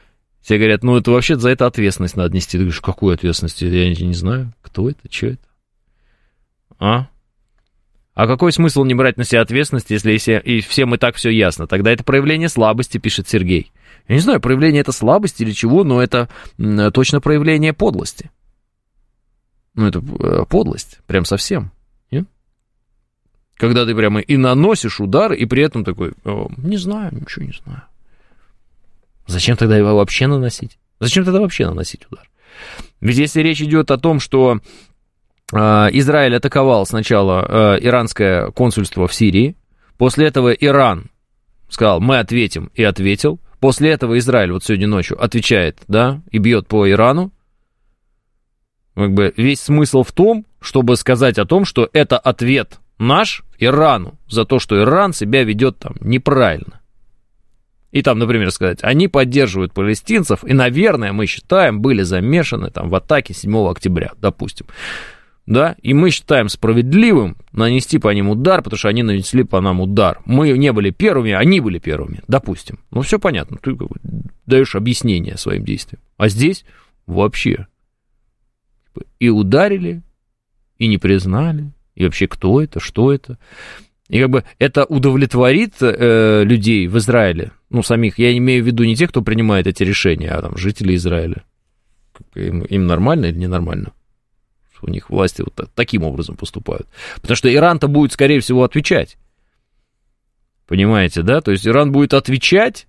Все говорят, ну, это вообще за это ответственность надо нести. Ты говоришь, какую ответственность? Я не, не знаю, кто это, что это. А? А какой смысл не брать на себя ответственность, если все, и всем и так все ясно? Тогда это проявление слабости, пишет Сергей. Я не знаю, проявление это слабости или чего, но это точно проявление подлости. Ну, это подлость, прям совсем. Нет? Когда ты прямо и наносишь удар, и при этом такой, не знаю, ничего не знаю. Зачем тогда его вообще наносить? Зачем тогда вообще наносить удар? Ведь если речь идет о том, что э, Израиль атаковал сначала э, иранское консульство в Сирии, после этого Иран сказал, мы ответим, и ответил, после этого Израиль вот сегодня ночью отвечает, да, и бьет по Ирану, как бы весь смысл в том, чтобы сказать о том, что это ответ наш Ирану за то, что Иран себя ведет там неправильно. И там, например, сказать, они поддерживают палестинцев, и, наверное, мы считаем, были замешаны там в атаке седьмого октября, допустим. Да, и мы считаем справедливым нанести по ним удар, потому что они нанесли по нам удар. Мы не были первыми, они были первыми, допустим. Ну, все понятно, ты как бы даешь объяснение своим действиям. А здесь вообще и ударили, и не признали, и вообще кто это, что это. И как бы это удовлетворит э, людей в Израиле, ну, самих, я имею в виду не тех, кто принимает эти решения, а там жители Израиля. Им, им нормально или ненормально? Что у них власти вот таким образом поступают. Потому что Иран-то будет, скорее всего, отвечать. Понимаете, да? То есть Иран будет отвечать,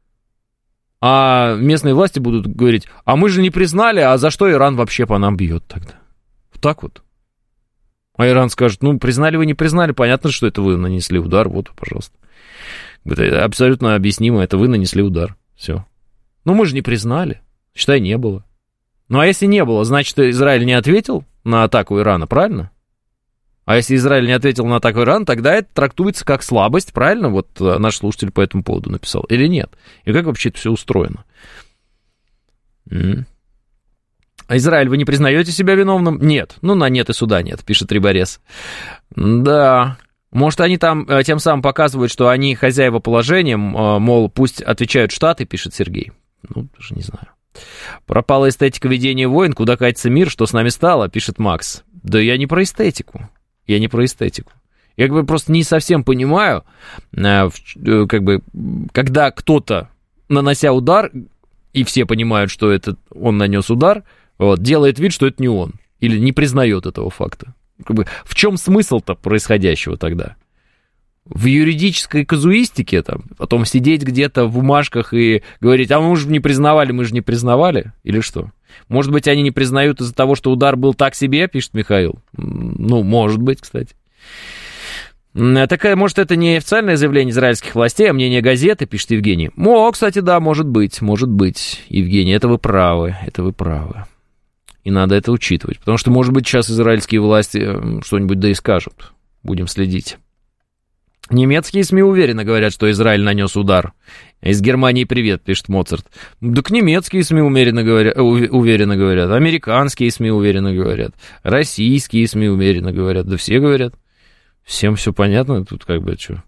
а местные власти будут говорить, а мы же не признали, а за что Иран вообще по нам бьет тогда? Вот так вот. А Иран скажет, ну, признали вы, не признали, понятно, что это вы нанесли удар, вот, пожалуйста. Это абсолютно объяснимо, это вы нанесли удар, все. Ну, мы же не признали, считай, не было. Ну, а если не было, значит, Израиль не ответил на атаку Ирана, правильно? А если Израиль не ответил на атаку Ирана, тогда это трактуется как слабость, правильно? Вот наш слушатель по этому поводу написал, или нет? И как вообще это все устроено? М-м. А Израиль, вы не признаете себя виновным? Нет. Ну, на нет и суда нет, пишет Риборез. Да. Может, они там тем самым показывают, что они хозяева положения, мол, пусть отвечают Штаты, пишет Сергей. Ну, даже не знаю. Пропала эстетика ведения войн, куда катится мир, что с нами стало, пишет Макс. Да я не про эстетику. Я не про эстетику. Я как бы просто не совсем понимаю, как бы, когда кто-то, нанося удар, и все понимают, что это он нанес удар, вот, делает вид, что это не он, или не признает этого факта. Как бы, в чем смысл-то происходящего тогда? В юридической казуистике, там, потом сидеть где-то в бумажках и говорить, а мы же не признавали, мы же не признавали, или что? Может быть, они не признают из-за того, что удар был так себе, пишет Михаил? Ну, может быть, кстати. Такая, может, это не официальное заявление израильских властей, а мнение газеты, пишет Евгений. О, кстати, да, может быть, может быть, Евгений, это вы правы, это вы правы. И надо это учитывать, потому что, может быть, сейчас израильские власти что-нибудь да и скажут. Будем следить. Немецкие СМИ уверенно говорят, что Израиль нанес удар. Из Германии привет, пишет Моцарт. Так немецкие СМИ уверенно говорят, уверенно говорят, американские СМИ уверенно говорят, российские СМИ уверенно говорят, да все говорят. Всем все понятно, тут как бы что.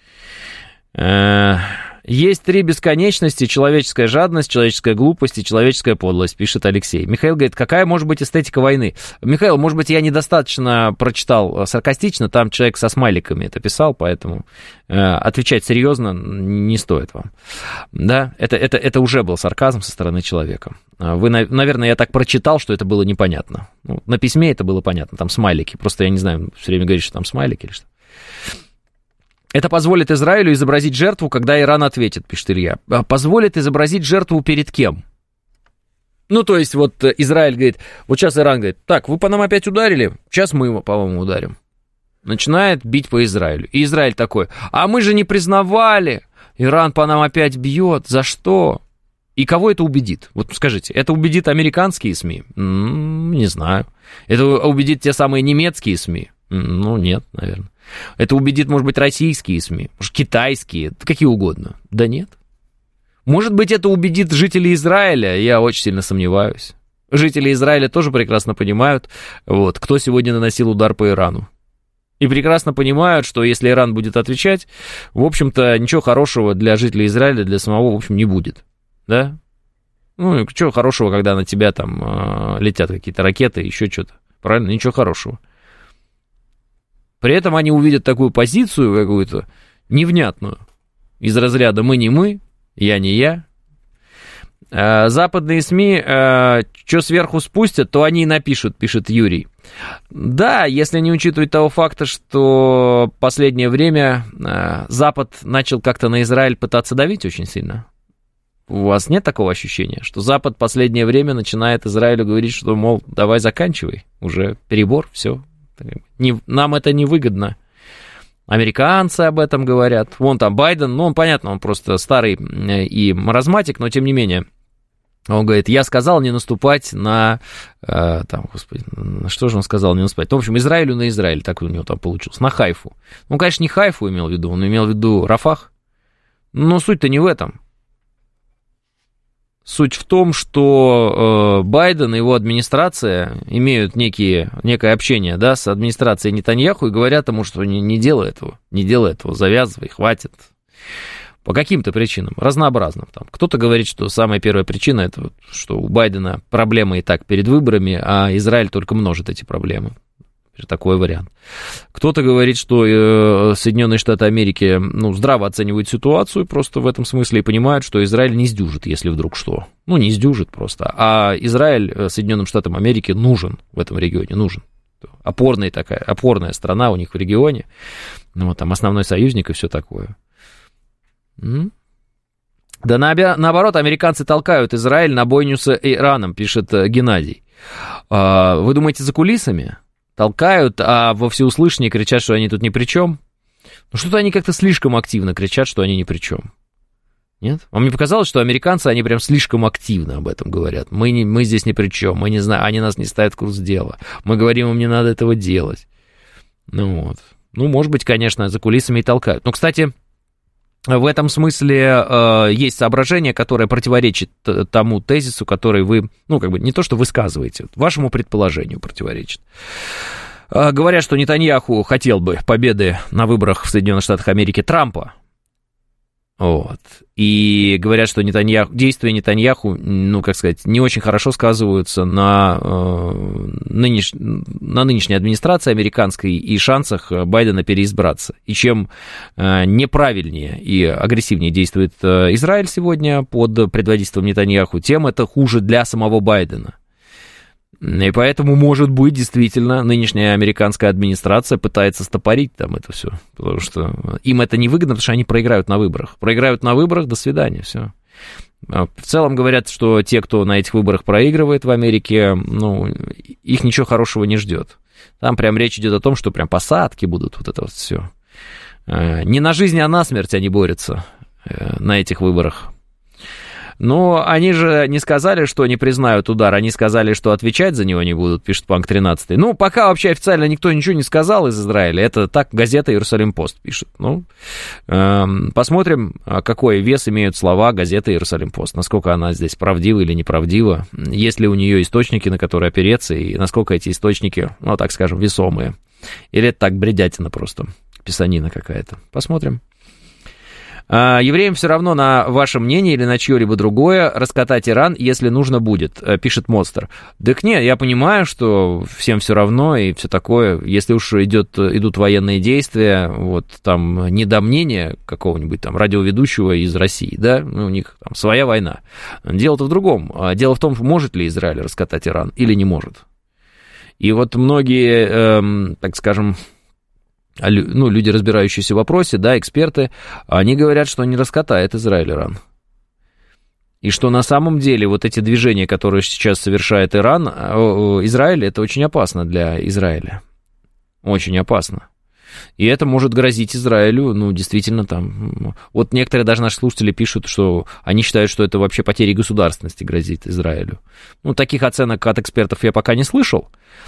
Есть три бесконечности: человеческая жадность, человеческая глупость и человеческая подлость, пишет Алексей. Михаил говорит, какая может быть эстетика войны? Михаил, может быть, я недостаточно прочитал саркастично, там человек со смайликами это писал, поэтому э, отвечать серьезно не стоит вам. Да, это, это, это уже был сарказм со стороны человека. Вы, наверное, я так прочитал, что это было непонятно. Ну, на письме это было понятно, там смайлики, просто я не знаю, все время говоришь, что там смайлики или что. Это позволит Израилю изобразить жертву, когда Иран ответит, пишет Илья. Позволит изобразить жертву перед кем? Ну, то есть, вот Израиль говорит, вот сейчас Иран говорит, так, вы по нам опять ударили, сейчас мы его, по-моему, ударим. Начинает бить по Израилю. И Израиль такой, а мы же не признавали, Иран по нам опять бьет, за что? И кого это убедит? Вот скажите, это убедит американские СМИ? М-м, не знаю. Это убедит те самые немецкие СМИ? Ну, нет, наверное. Это убедит, может быть, российские СМИ, может, китайские, какие угодно. Да нет. Может быть, это убедит жителей Израиля, я очень сильно сомневаюсь. Жители Израиля тоже прекрасно понимают, вот, кто сегодня наносил удар по Ирану. И прекрасно понимают, что если Иран будет отвечать, в общем-то, ничего хорошего для жителей Израиля, для самого, в общем, не будет. Да? Ну, чего хорошего, когда на тебя там летят какие-то ракеты, еще что-то. Правильно? Ничего хорошего. При этом они увидят такую позицию какую-то невнятную. Из разряда «мы не мы», «я не я». Западные СМИ, что сверху спустят, то они и напишут, пишет Юрий. Да, если не учитывать того факта, что в последнее время Запад начал как-то на Израиль пытаться давить очень сильно. У вас нет такого ощущения, что Запад в последнее время начинает Израилю говорить, что, мол, давай заканчивай, уже перебор, все. Не, нам это невыгодно. Американцы об этом говорят. Вон там Байден, ну, он, понятно, он просто старый и маразматик, но тем не менее. Он говорит, я сказал не наступать на, э, там, господи, на что же он сказал не наступать? Ну, в общем, Израилю на Израиль, так у него там получилось, на Хайфу. Он, конечно, не Хайфу имел в виду, он имел в виду Рафах, но суть-то не в этом. Суть в том, что э, Байден и его администрация имеют некие, некое общение, да, с администрацией Нетаньяху и говорят ему, что не, не делай этого, не делай этого, завязывай, хватит. По каким-то причинам, разнообразным. Там. Кто-то говорит, что самая первая причина, это что у Байдена проблемы и так перед выборами, а Израиль только множит эти проблемы. Такой вариант. Кто-то говорит, что э, Соединенные Штаты Америки ну, здраво оценивают ситуацию просто в этом смысле и понимают, что Израиль не сдюжит, если вдруг что. Ну, не сдюжит просто. А Израиль Соединенным Штатам Америки нужен в этом регионе, нужен. Опорная такая, опорная страна у них в регионе. Ну, вот там основной союзник и все такое. Да наоборот, американцы толкают Израиль на бойню с Ираном, пишет Геннадий. Вы думаете, за кулисами? Толкают, а во всеуслышание кричат, что они тут ни при чем? Ну, что-то они как-то слишком активно кричат, что они ни при чем. Нет? Вам не показалось, что американцы, они прям слишком активно об этом говорят? Мы, не, мы здесь ни при чем, мы не знаем, они нас не ставят в курс дела. Мы говорим, им не надо этого делать. Ну вот. Ну, может быть, конечно, за кулисами и толкают. Но, кстати, в этом смысле э, есть соображение, которое противоречит тому тезису, который вы, ну, как бы, не то, что высказываете, вашему предположению противоречит. Э, говорят, что Нетаньяху хотел бы победы на выборах в Соединенных Штатах Америки Трампа. Вот. И говорят, что Нетаньяху, действия Нетаньяху, ну, как сказать, не очень хорошо сказываются на, э, нынеш, на нынешней администрации американской и шансах Байдена переизбраться. И чем э, неправильнее и агрессивнее действует э, Израиль сегодня под предводительством Нетаньяху, тем это хуже для самого Байдена. И поэтому, может быть, действительно, нынешняя американская администрация пытается стопорить там это все, потому что им это невыгодно, потому что они проиграют на выборах. Проиграют на выборах, до свидания, все. В целом говорят, что те, кто на этих выборах проигрывает в Америке, ну, их ничего хорошего не ждет. Там прям речь идет о том, что прям посадки будут, вот это вот все. Не на жизнь, а на смерть они борются на этих выборах. Но они же не сказали, что не признают удар, они сказали, что отвечать за него не будут, пишет Панк тринадцать. Ну, пока вообще официально никто ничего не сказал из Израиля, это так газета «Иерусалим-Пост» пишет. Ну, э, посмотрим, какой вес имеют слова газеты «Иерусалим-Пост», насколько она здесь правдива или неправдива, есть ли у нее источники, на которые опереться, и насколько эти источники, ну, так скажем, весомые. Или это так бредятина просто, писанина какая-то. Посмотрим. Евреям все равно на ваше мнение или на чье-либо другое раскатать Иран, если нужно будет, пишет Монстр. Так нет, я понимаю, что всем все равно и все такое. Если уж идет, идут военные действия, вот там не до мнения какого-нибудь там радиоведущего из России, да, у них там своя война. Дело-то в другом. Дело в том, может ли Израиль раскатать Иран или не может. И вот многие, эм, так скажем, ну, люди, разбирающиеся в вопросе, да, эксперты, они говорят, что не раскатает Израиль Иран. И что на самом деле вот эти движения, которые сейчас совершает Иран, Израиль, это очень опасно для Израиля. Очень опасно. И это может грозить Израилю, ну, действительно, там... Вот некоторые даже наши слушатели пишут, что они считают, что это вообще потерей государственности грозит Израилю. Ну, таких оценок от экспертов я пока не слышал.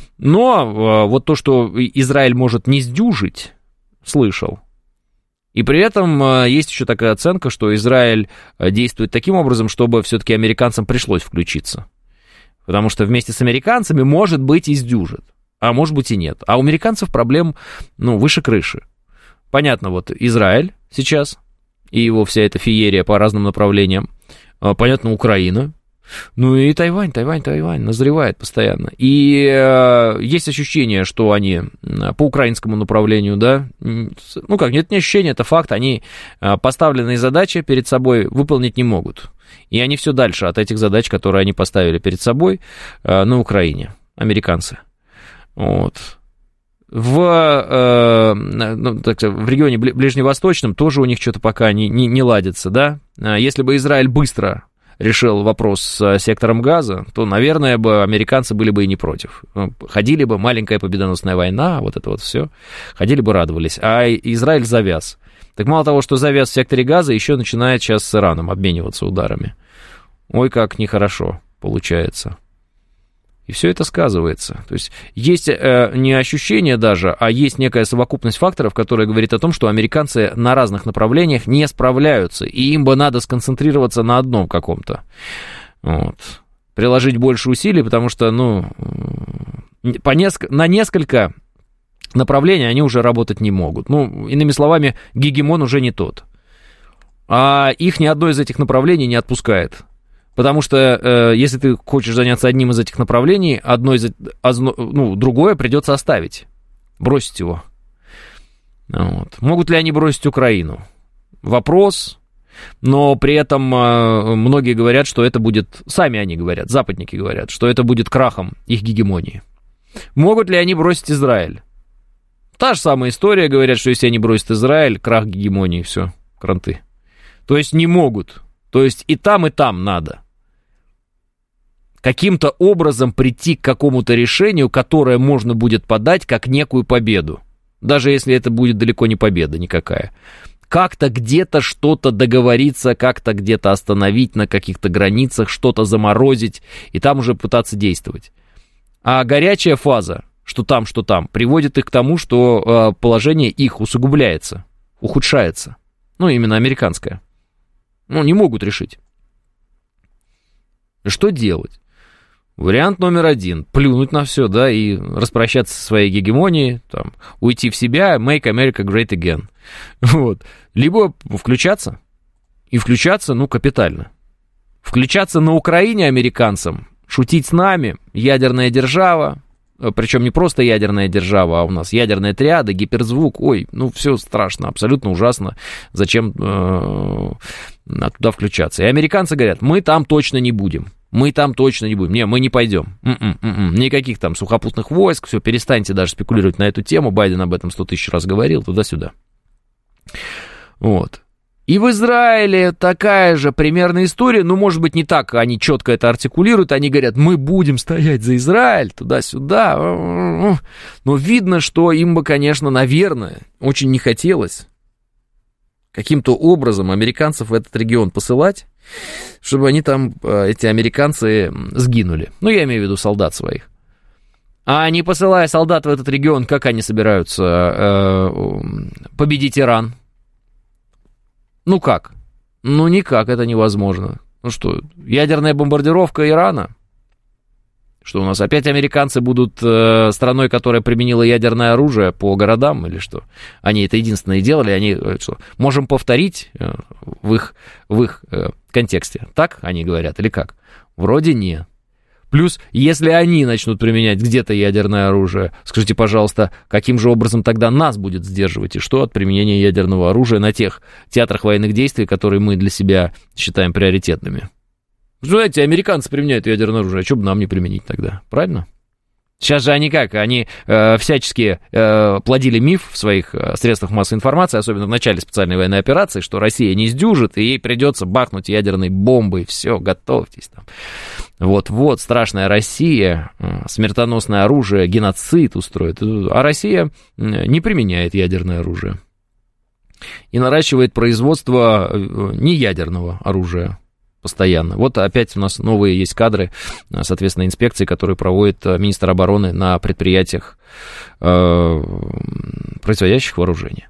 Но вот то, что Израиль может не сдюжить, слышал. И при этом есть еще такая оценка, что Израиль действует таким образом, чтобы все-таки американцам пришлось включиться. Потому что вместе с американцами, может быть, и сдюжит. А может быть и нет. А у американцев проблем, ну, выше крыши. Понятно, вот Израиль сейчас и его вся эта феерия по разным направлениям. Понятно, Украина. Ну и Тайвань, Тайвань, Тайвань назревает постоянно. И э, есть ощущение, что они по украинскому направлению, да, ну как, нет, не ощущение, это факт, они э, поставленные задачи перед собой выполнить не могут. И они все дальше от этих задач, которые они поставили перед собой э, на Украине, американцы. Вот. В, э, ну, так сказать, в регионе ближневосточном тоже у них что-то пока не, не, не ладится, да. Если бы Израиль быстро решил вопрос с сектором Газа, то, наверное, бы американцы были бы и не против. Ходили бы, маленькая победоносная война, вот это вот все, ходили бы, радовались. А Израиль завяз. Так мало того, что завяз в секторе Газа, еще начинает сейчас с Ираном обмениваться ударами. Ой, как нехорошо получается. И все это сказывается. То есть есть э, не ощущение даже, а есть некая совокупность факторов, которая говорит о том, что американцы на разных направлениях не справляются, и им бы надо сконцентрироваться на одном каком-то. Вот. Приложить больше усилий, потому что, ну, по неск- на несколько направлений они уже работать не могут. Ну, иными словами, гегемон уже не тот. А их ни одно из этих направлений не отпускает. Потому что, э, если ты хочешь заняться одним из этих направлений, одно из, одно, ну, другое придется оставить, бросить его. Вот. Могут ли они бросить Украину? Вопрос, но при этом э, многие говорят, что это будет, сами они говорят, западники говорят, что это будет крахом их гегемонии. Могут ли они бросить Израиль? Та же самая история, говорят, что если они бросят Израиль, крах гегемонии, все, кранты. То есть не могут. То есть и там, и там надо каким-то образом прийти к какому-то решению, которое можно будет подать как некую победу. Даже если это будет далеко не победа никакая. Как-то где-то что-то договориться, как-то где-то остановить на каких-то границах, что-то заморозить, и там уже пытаться действовать. А горячая фаза, что там, что там, приводит их к тому, что положение их усугубляется, ухудшается. Ну, именно американское. Ну, не могут решить. Что делать? Вариант номер один. Плюнуть на все, да, и распрощаться со своей гегемонией, там, уйти в себя, make America great again. Вот. Либо включаться. И включаться, ну, капитально. Включаться на Украине американцам, шутить с нами, ядерная держава, причем не просто ядерная держава, а у нас ядерная триада, гиперзвук, ой, ну, все страшно, абсолютно ужасно, зачем э, туда включаться. И американцы говорят, мы там точно не будем, мы там точно не будем, не, мы не пойдем, м-м, м-м. Никаких там сухопутных войск, все, перестаньте даже спекулировать на эту тему, Байден об этом сто тысяч раз говорил, туда-сюда. Вот. И в Израиле такая же примерная история, ну, может быть, не так, они четко это артикулируют, они говорят, мы будем стоять за Израиль, туда-сюда, но видно, что им бы, конечно, наверное, очень не хотелось каким-то образом американцев в этот регион посылать, чтобы они там, эти американцы, сгинули, ну, я имею в виду солдат своих. А не посылая солдат в этот регион, как они собираются победить Иран? Ну как? Ну никак, это невозможно. Ну что, ядерная бомбардировка Ирана? Что у нас опять американцы будут э, страной, которая применила ядерное оружие по городам или что? Они это единственное делали, они что, можем повторить э, в их, в их э, контексте. Так они говорят или как? Вроде нет. Плюс, если они начнут применять где-то ядерное оружие, скажите, пожалуйста, каким же образом тогда нас будет сдерживать и что от применения ядерного оружия на тех театрах военных действий, которые мы для себя считаем приоритетными? Знаете, американцы применяют ядерное оружие, а что бы нам не применить тогда? Правильно? Сейчас же они как? Они э, всячески э, плодили миф в своих э, средствах массовой информации, особенно в начале специальной военной операции, что Россия не сдюжит, и ей придется бахнуть ядерной бомбой. Все, готовьтесь там. Вот-вот, страшная Россия, э, смертоносное оружие, геноцид устроит. А Россия не применяет ядерное оружие. И наращивает производство неядерного оружия. Постоянно. Вот опять у нас новые есть кадры, соответственно, инспекции, которые проводит министр обороны на предприятиях, э, производящих вооружение.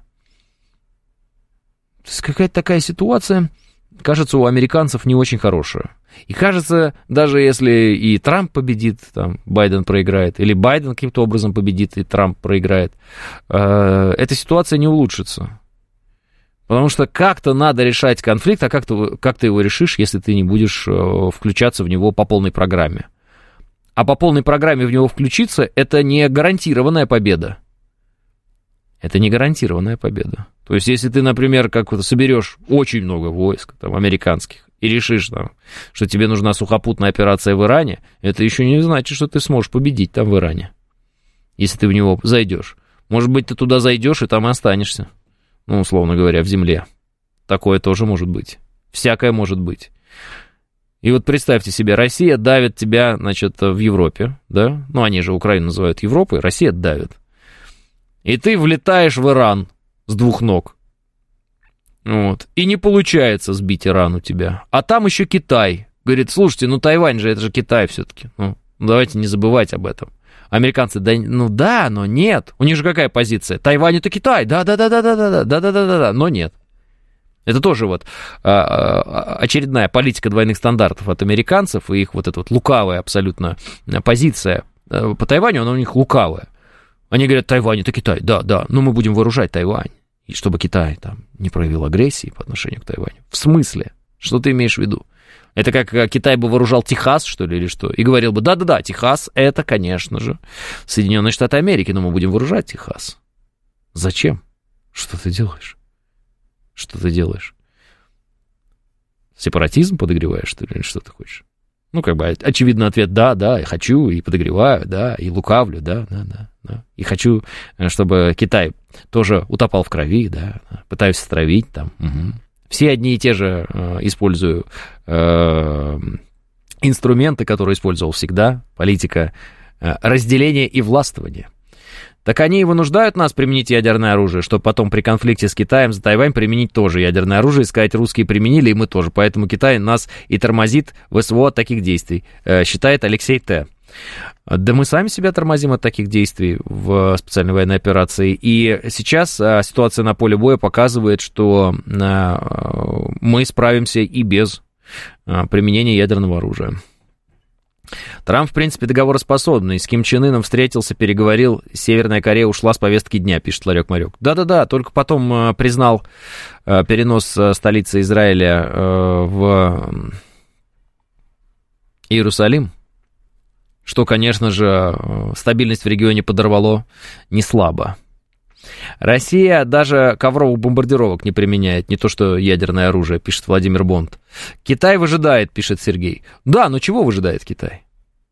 То есть какая-то такая ситуация, кажется, у американцев не очень хорошая. И кажется, даже если и Трамп победит, там, Байден проиграет, или Байден каким-то образом победит, и Трамп проиграет, э, эта ситуация не улучшится. Потому что как-то надо решать конфликт, а как ты, как ты его решишь, если ты не будешь включаться в него по полной программе? А по полной программе в него включиться – это не гарантированная победа. Это не гарантированная победа. То есть, если ты, например, как-то соберешь очень много войск, там, американских, и решишь, там, что тебе нужна сухопутная операция в Иране, это еще не значит, что ты сможешь победить там в Иране, если ты в него зайдешь. Может быть, ты туда зайдешь и там и останешься. Ну, условно говоря, в земле. Такое тоже может быть. Всякое может быть. И вот представьте себе, Россия давит тебя, значит, в Европе, да? Ну, они же Украину называют Европой, Россия давит. И ты влетаешь в Иран с двух ног. Вот. И не получается сбить Иран у тебя. А там еще Китай. Говорит, слушайте, ну Тайвань же, это же Китай все-таки. Ну, давайте не забывать об этом. Американцы, да, ну да, но нет. У них же какая позиция? Тайвань это Китай, да-да-да-да-да-да-да-да-да-да, но нет. Это тоже вот а, очередная политика двойных стандартов от американцев и их вот эта вот лукавая абсолютно позиция. По Тайваню она у них лукавая. Они говорят, Тайвань это Китай, да, да, но мы будем вооружать Тайвань. И чтобы Китай там не проявил агрессии по отношению к Тайваню. В смысле? Что ты имеешь в виду? Это как Китай бы вооружал Техас, что ли, или что? И говорил бы, да-да-да, Техас это, конечно же, Соединенные Штаты Америки, но мы будем вооружать Техас. Зачем? Что ты делаешь? Что ты делаешь? Сепаратизм подогреваешь, что ли, или что ты хочешь? Ну, как бы, очевидный ответ, да, да, я хочу, и подогреваю, да, и лукавлю, да, да, да, да. И хочу, чтобы Китай тоже утопал в крови, да, пытаюсь стравить там, угу. Все одни и те же э, использую э, инструменты, которые использовал всегда, политика э, разделения и властвования. Так они и вынуждают нас применить ядерное оружие, чтобы потом при конфликте с Китаем за Тайвань применить тоже ядерное оружие, и сказать, русские применили, и мы тоже. Поэтому Китай нас и тормозит в СВО от таких действий, э, считает Алексей Т. Да мы сами себя тормозим от таких действий в специальной военной операции. И сейчас ситуация на поле боя показывает, что мы справимся и без применения ядерного оружия. Трамп, в принципе, договороспособный. С Ким Чен Ыном встретился, переговорил. Северная Корея ушла с повестки дня, пишет Ларек-Марек. Да-да-да, только потом признал перенос столицы Израиля в Иерусалим. Что, конечно же, стабильность в регионе подорвало не слабо. Россия даже ковровых бомбардировок не применяет, не то что ядерное оружие, пишет Владимир Бонд. Китай выжидает, пишет Сергей. Да, но чего выжидает Китай?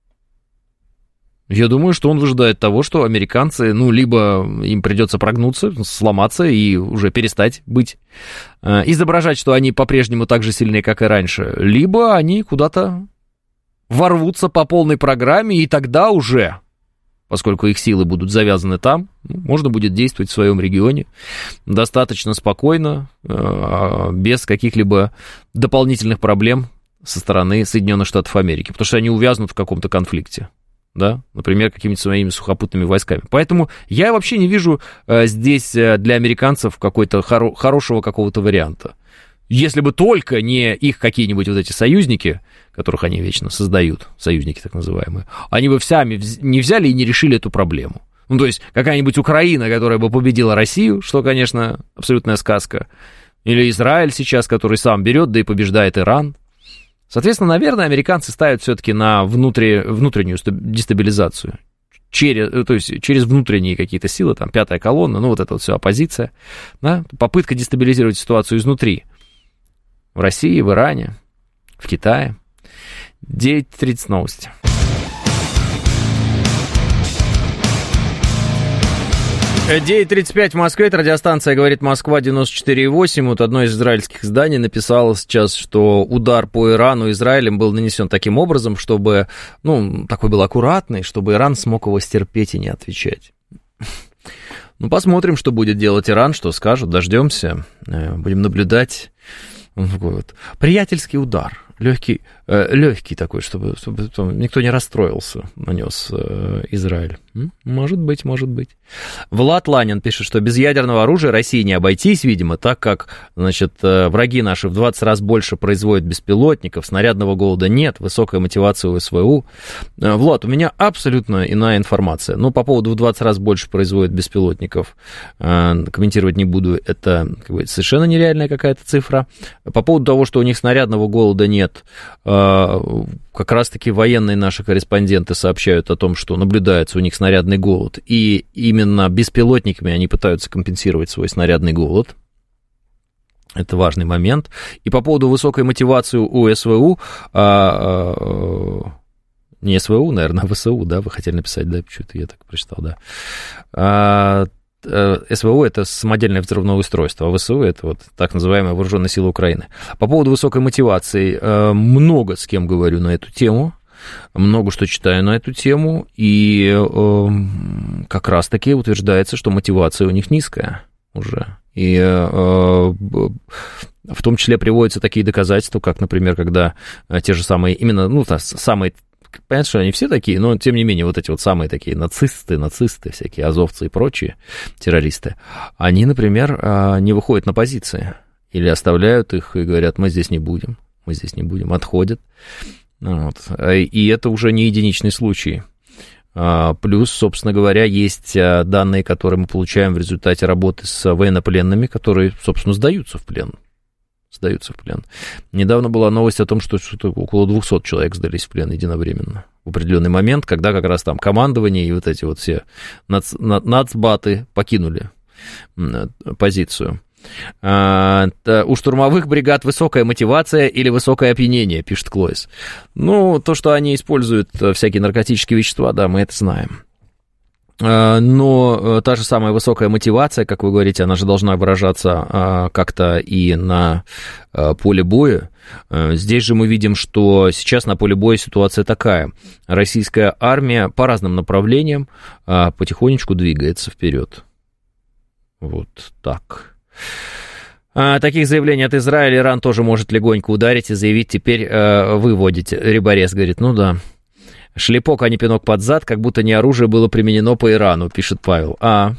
Я думаю, что он выжидает того, что американцы, ну, либо им придется прогнуться, сломаться и уже перестать быть, э, изображать, что они по-прежнему так же сильны, как и раньше, либо они куда-то ворвутся по полной программе, и тогда уже, поскольку их силы будут завязаны там, можно будет действовать в своем регионе достаточно спокойно, без каких-либо дополнительных проблем со стороны Соединенных Штатов Америки, потому что они увязнут в каком-то конфликте, да, например, какими-то своими сухопутными войсками. Поэтому я вообще не вижу здесь для американцев какой-то хоро- хорошего какого-то варианта. Если бы только не их какие-нибудь вот эти союзники, которых они вечно создают, союзники так называемые, они бы сами не взяли и не решили эту проблему. Ну, то есть какая-нибудь Украина, которая бы победила Россию, что, конечно, абсолютная сказка, или Израиль сейчас, который сам берет, да и побеждает Иран. Соответственно, наверное, американцы ставят все-таки на внутри, внутреннюю дестабилизацию. Через, то есть через внутренние какие-то силы, там, пятая колонна, ну, вот эта вот вся оппозиция, да, попытка дестабилизировать ситуацию изнутри. В России, в Иране, в Китае. девять тридцать новости. девять тридцать пять в Москве, это радиостанция «Говорит Москва» девяносто четыре и восемь. Вот одно из израильских изданий написало сейчас, что удар по Ирану Израилем был нанесен таким образом, чтобы, ну, такой был аккуратный, чтобы Иран смог его стерпеть и не отвечать. Ну, посмотрим, что будет делать Иран, что скажут, дождемся, будем наблюдать. Вот. Приятельский удар. Легкий, э, легкий такой, чтобы, чтобы там никто не расстроился, нанес э, Израиль. М? Может быть, может быть. Влад Ланин пишет, что без ядерного оружия России не обойтись, видимо, так как, значит, э, враги наши в двадцать раз больше производят беспилотников, снарядного голода нет, высокая мотивация у СВУ. Э, Влад, у меня абсолютно иная информация. Ну, по поводу в двадцать раз больше производят беспилотников, э, комментировать не буду, это как бы, совершенно нереальная какая-то цифра. По поводу того, что у них снарядного голода нет, как раз-таки военные наши корреспонденты сообщают о том, что наблюдается у них снарядный голод, и именно беспилотниками они пытаются компенсировать свой снарядный голод. Это важный момент. И по поводу высокой мотивации у СВУ, а, а, не СВУ, наверное, а ВСУ, да, вы хотели написать, да, что-то я так прочитал, да. А, СВУ – это самодельное взрывное устройство, а ВСУ – это вот так называемая вооруженные силы Украины. По поводу высокой мотивации, много с кем говорю на эту тему, много что читаю на эту тему, и как раз-таки утверждается, что мотивация у них низкая уже. И в том числе приводятся такие доказательства, как, например, когда те же самые, именно, ну, самые... Понятно, что они все такие, но, тем не менее, вот эти вот самые такие нацисты, нацисты, всякие азовцы и прочие террористы, они, например, не выходят на позиции или оставляют их и говорят, мы здесь не будем, мы здесь не будем, отходят. Вот. И это уже не единичный случай. Плюс, собственно говоря, есть данные, которые мы получаем в результате работы с военнопленными, которые, собственно, сдаются в плен. Сдаются в плен. Недавно была новость о том, что что-то около двухсот человек сдались в плен единовременно. В определенный момент, когда как раз там командование и вот эти вот все нац, нацбаты покинули позицию. А, у штурмовых бригад высокая мотивация или высокое опьянение, пишет Клоис. Ну, то, что они используют всякие наркотические вещества, да, мы это знаем. Но та же самая высокая мотивация, как вы говорите, она же должна выражаться как-то и на поле боя. Здесь же мы видим, что сейчас на поле боя ситуация такая. Российская армия по разным направлениям потихонечку двигается вперед. Вот так. Таких заявлений от Израиля Иран тоже может легонько ударить и заявить, теперь выводите. Риборез говорит, ну да. Шлепок, а не пинок под зад, как будто не оружие было применено по Ирану, пишет Павел. А,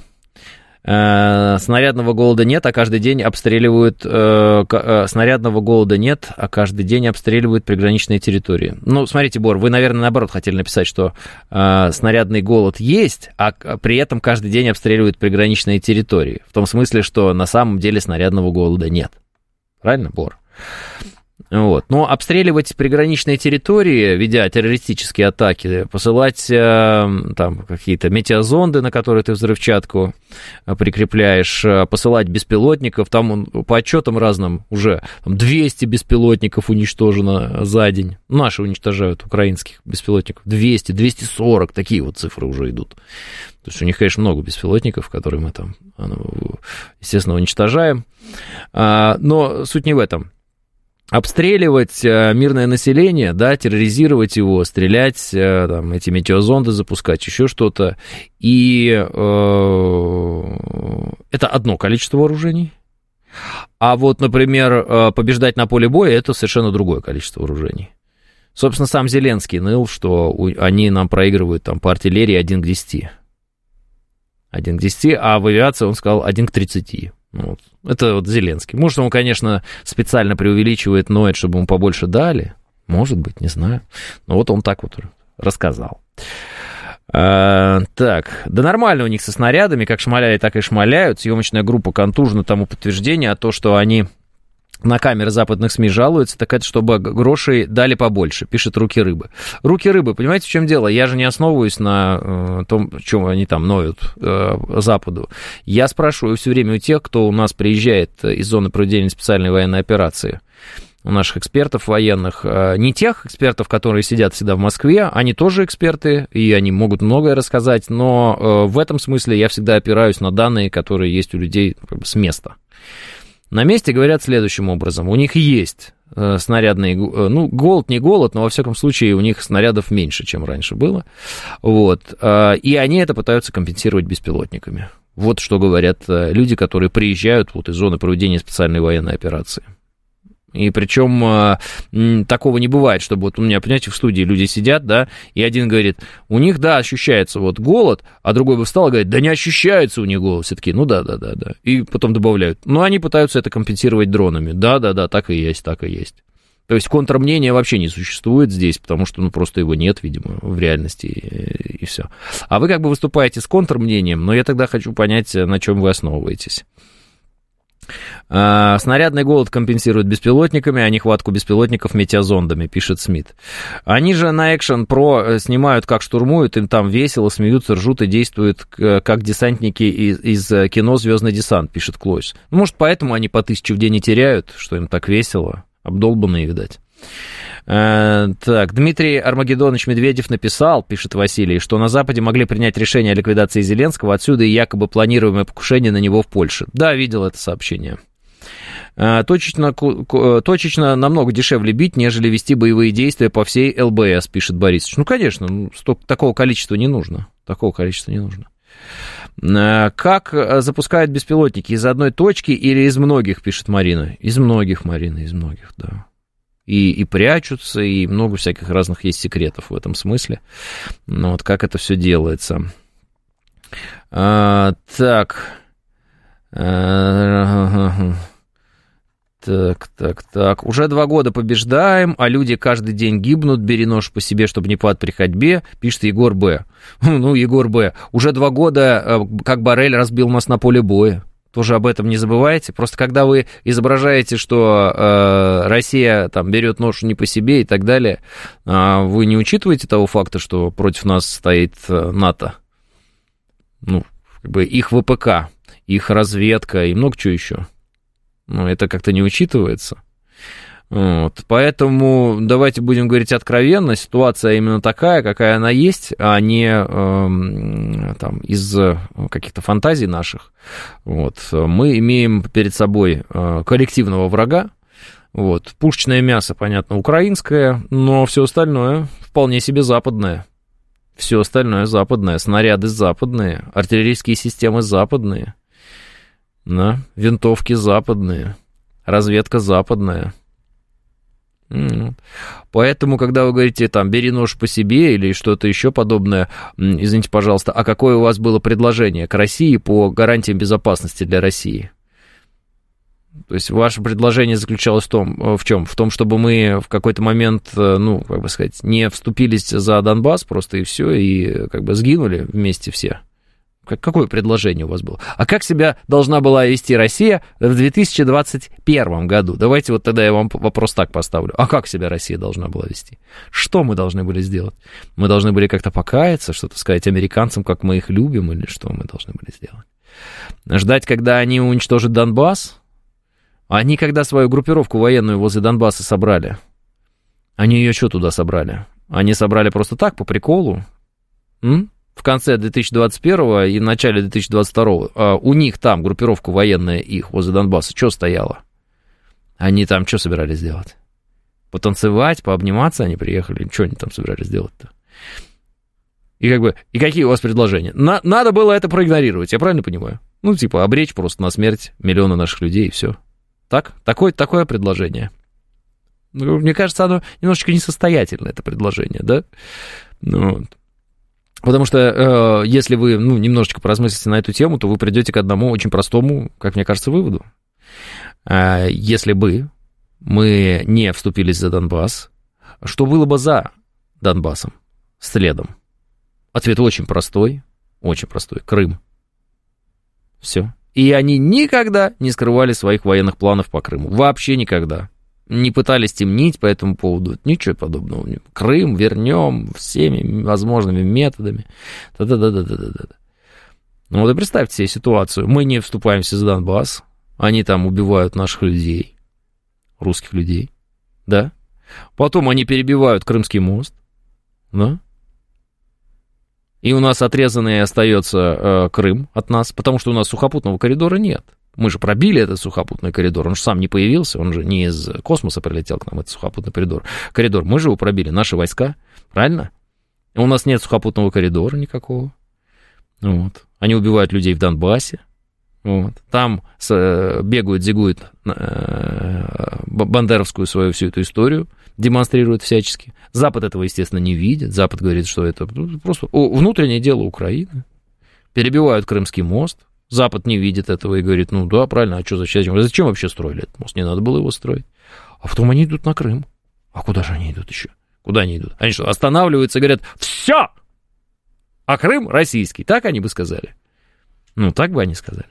э, снарядного голода нет, а каждый день обстреливают... Э, э, снарядного голода нет, а каждый день обстреливают приграничные территории. Ну, смотрите, Бор, вы, наверное, наоборот хотели написать, что э, снарядный голод есть, а при этом каждый день обстреливают приграничные территории. В том смысле, что на самом деле снарядного голода нет. Правильно, Бор? Вот. Но обстреливать приграничные территории, ведя террористические атаки, посылать э, там какие-то метеозонды, на которые ты взрывчатку прикрепляешь, посылать беспилотников, там он, по отчетам разным уже там, двести беспилотников уничтожено за день. Наши уничтожают украинских беспилотников. двести, двести сорок, такие вот цифры уже идут. То есть у них, конечно, много беспилотников, которые мы там, естественно, уничтожаем. Но суть не в этом. Обстреливать мирное население, да, терроризировать его, стрелять, там, эти метеозонды запускать, еще что-то. И э, это одно количество вооружений. А вот, например, побеждать на поле боя – это совершенно другое количество вооружений. Собственно, сам Зеленский ныл, что они нам проигрывают там, по артиллерии один к десяти. один к десяти, а в авиации он сказал один к тридцати. Вот. Это вот Зеленский. Может, он, конечно, специально преувеличивает, ноет, чтобы ему побольше дали. Может быть, не знаю. Но вот он так вот рассказал. А, так, да нормально у них со снарядами, как шмаляли, так и шмаляют. Съемочная группа «Контужена» тому подтверждение, а то, что они на камеры западных СМИ жалуются, так это чтобы грошей дали побольше, пишет «Руки рыбы». «Руки рыбы», понимаете, в чем дело? Я же не основываюсь на э, том, чем они там ноют э, Западу. Я спрашиваю все время у тех, кто у нас приезжает из зоны проведения специальной военной операции, у наших экспертов военных, э, не тех экспертов, которые сидят всегда в Москве, они тоже эксперты, и они могут многое рассказать, но э, в этом смысле я всегда опираюсь на данные, которые есть у людей как бы, с места. На месте говорят следующим образом. У них есть э, снарядные... Ну, голод не голод, но, во всяком случае, у них снарядов меньше, чем раньше было. Вот. Э, и они это пытаются компенсировать беспилотниками. Вот что говорят э, люди, которые приезжают вот, из зоны проведения специальной военной операции. И причем э, такого не бывает, чтобы вот у меня, понимаете, в студии люди сидят, да, и один говорит, у них, да, ощущается вот голод, а другой бы встал и говорит, да не ощущается у них голод. Все такие, ну да, да, да, да. И потом добавляют, ну они пытаются это компенсировать дронами. Да, да, да, так и есть, так и есть. То есть контрмнения вообще не существует здесь, потому что, ну, просто его нет, видимо, в реальности, и, и все. А вы как бы выступаете с контрмнением, но я тогда хочу понять, на чем вы основываетесь. Снарядный голод компенсируют беспилотниками, а нехватку беспилотников метеозондами, пишет Смит. Они же на Action Pro снимают, как штурмуют, им там весело, смеются, ржут и действуют как десантники из, из кино «Звездный десант», пишет Клойс. Ну, может, поэтому они по тысяче в день и теряют, что им так весело, обдолбанные, видать. Так, Дмитрий Армагеддонович Медведев написал, пишет Василий, что на Западе могли принять решение о ликвидации Зеленского, отсюда и якобы планируемое покушение на него в Польше. Да, видел это сообщение. Точечно, точечно намного дешевле бить, нежели вести боевые действия по всей ЛБС, пишет Борисович. Ну, конечно, ну, столько, такого количества не нужно. Такого количества не нужно. Как запускают беспилотники? Из одной точки или из многих, пишет Марина? Из многих, Марина, из многих, да. И, и прячутся, и много всяких разных есть секретов в этом смысле. Ну, вот как это все делается. А, так. А, так, так, так. Уже два года побеждаем, а люди каждый день гибнут. Бери нож по себе, чтобы не падать при ходьбе, пишет Егор Б. Ну, Егор Б. Уже два года, как Боррель разбил нас на поле боя. Тоже об этом не забывайте. Просто когда вы изображаете, что э, Россия там берет нож не по себе и так далее, э, вы не учитываете того факта, что против нас стоит э, НАТО, ну, как бы их ВПК, их разведка и много чего еще. Ну, это как-то не учитывается. Вот. Поэтому давайте будем говорить откровенно, ситуация именно такая, какая она есть, а не э, там, из каких-то фантазий наших. Вот. Мы имеем перед собой э, коллективного врага. Вот. Пушечное мясо, понятно, украинское, но все остальное вполне себе западное. Все остальное западное, снаряды западные, артиллерийские системы западные, да? Винтовки западные, разведка западная. Поэтому, когда вы говорите, там, бери нож по себе или что-то еще подобное, извините, пожалуйста, а какое у вас было предложение к России по гарантиям безопасности для России? То есть ваше предложение заключалось в том, в чем? В том, чтобы мы в какой-то момент, ну, как бы сказать, не вступились за Донбасс просто и все, и как бы сгинули вместе все. Какое предложение у вас было? А как себя должна была вести Россия в две тысячи двадцать первом году? Давайте вот тогда я вам вопрос так поставлю. А как себя Россия должна была вести? Что мы должны были сделать? Мы должны были как-то покаяться, что-то сказать американцам, как мы их любим, или что мы должны были сделать? Ждать, когда они уничтожат Донбасс? Они когда свою группировку военную возле Донбасса собрали? Они ее что туда собрали? Они собрали просто так, по приколу? М? В конце две тысячи двадцать первого и в начале две тысячи двадцать второго а у них там группировка военная их возле Донбасса, что стояла? Они там что собирались делать? Потанцевать, пообниматься они приехали? Что они там собирались делать-то? И как бы, и какие у вас предложения? На, надо было это проигнорировать, я правильно понимаю? Ну, типа, обречь просто на смерть миллиона наших людей, и все. Так? Такое, такое предложение. Ну, мне кажется, оно немножечко несостоятельное, это предложение, да? Ну, вот. Потому что э, если вы ну, немножечко поразмыслите на эту тему, то вы придете к одному очень простому, как мне кажется, выводу. Э, если бы мы не вступились за Донбасс, что было бы за Донбассом следом? Ответ очень простой, очень простой. Крым. Все. И они никогда не скрывали своих военных планов по Крыму. Вообще никогда. Не пытались темнить по этому поводу, ничего подобного. Крым вернем всеми возможными методами. Да-да-да-да-да-да. Ну вот и представьте себе ситуацию. Мы не вступаемся за Донбасс, они там убивают наших людей, русских людей, да? Потом они перебивают Крымский мост, да? И у нас отрезанный остается э, Крым от нас, потому что у нас сухопутного коридора нет. Мы же пробили этот сухопутный коридор, он же сам не появился, он же не из космоса прилетел к нам, этот сухопутный коридор. Коридор, мы же его пробили, наши войска, правильно? У нас нет сухопутного коридора никакого. Вот. Они убивают людей в Донбассе. Вот. Там с, бегают, зигуют э, бандеровскую свою всю эту историю, демонстрируют всячески. Запад этого, естественно, не видит. Запад говорит, что это просто внутреннее дело Украины. Перебивают Крымский мост. Запад не видит этого и говорит, ну да, правильно, а что, зачем? Зачем вообще строили этот мост? Не надо было его строить. А потом они идут на Крым. А куда же они идут еще? Куда они идут? Они что, останавливаются и говорят, все! А Крым российский. Так они бы сказали. Ну, так бы они сказали.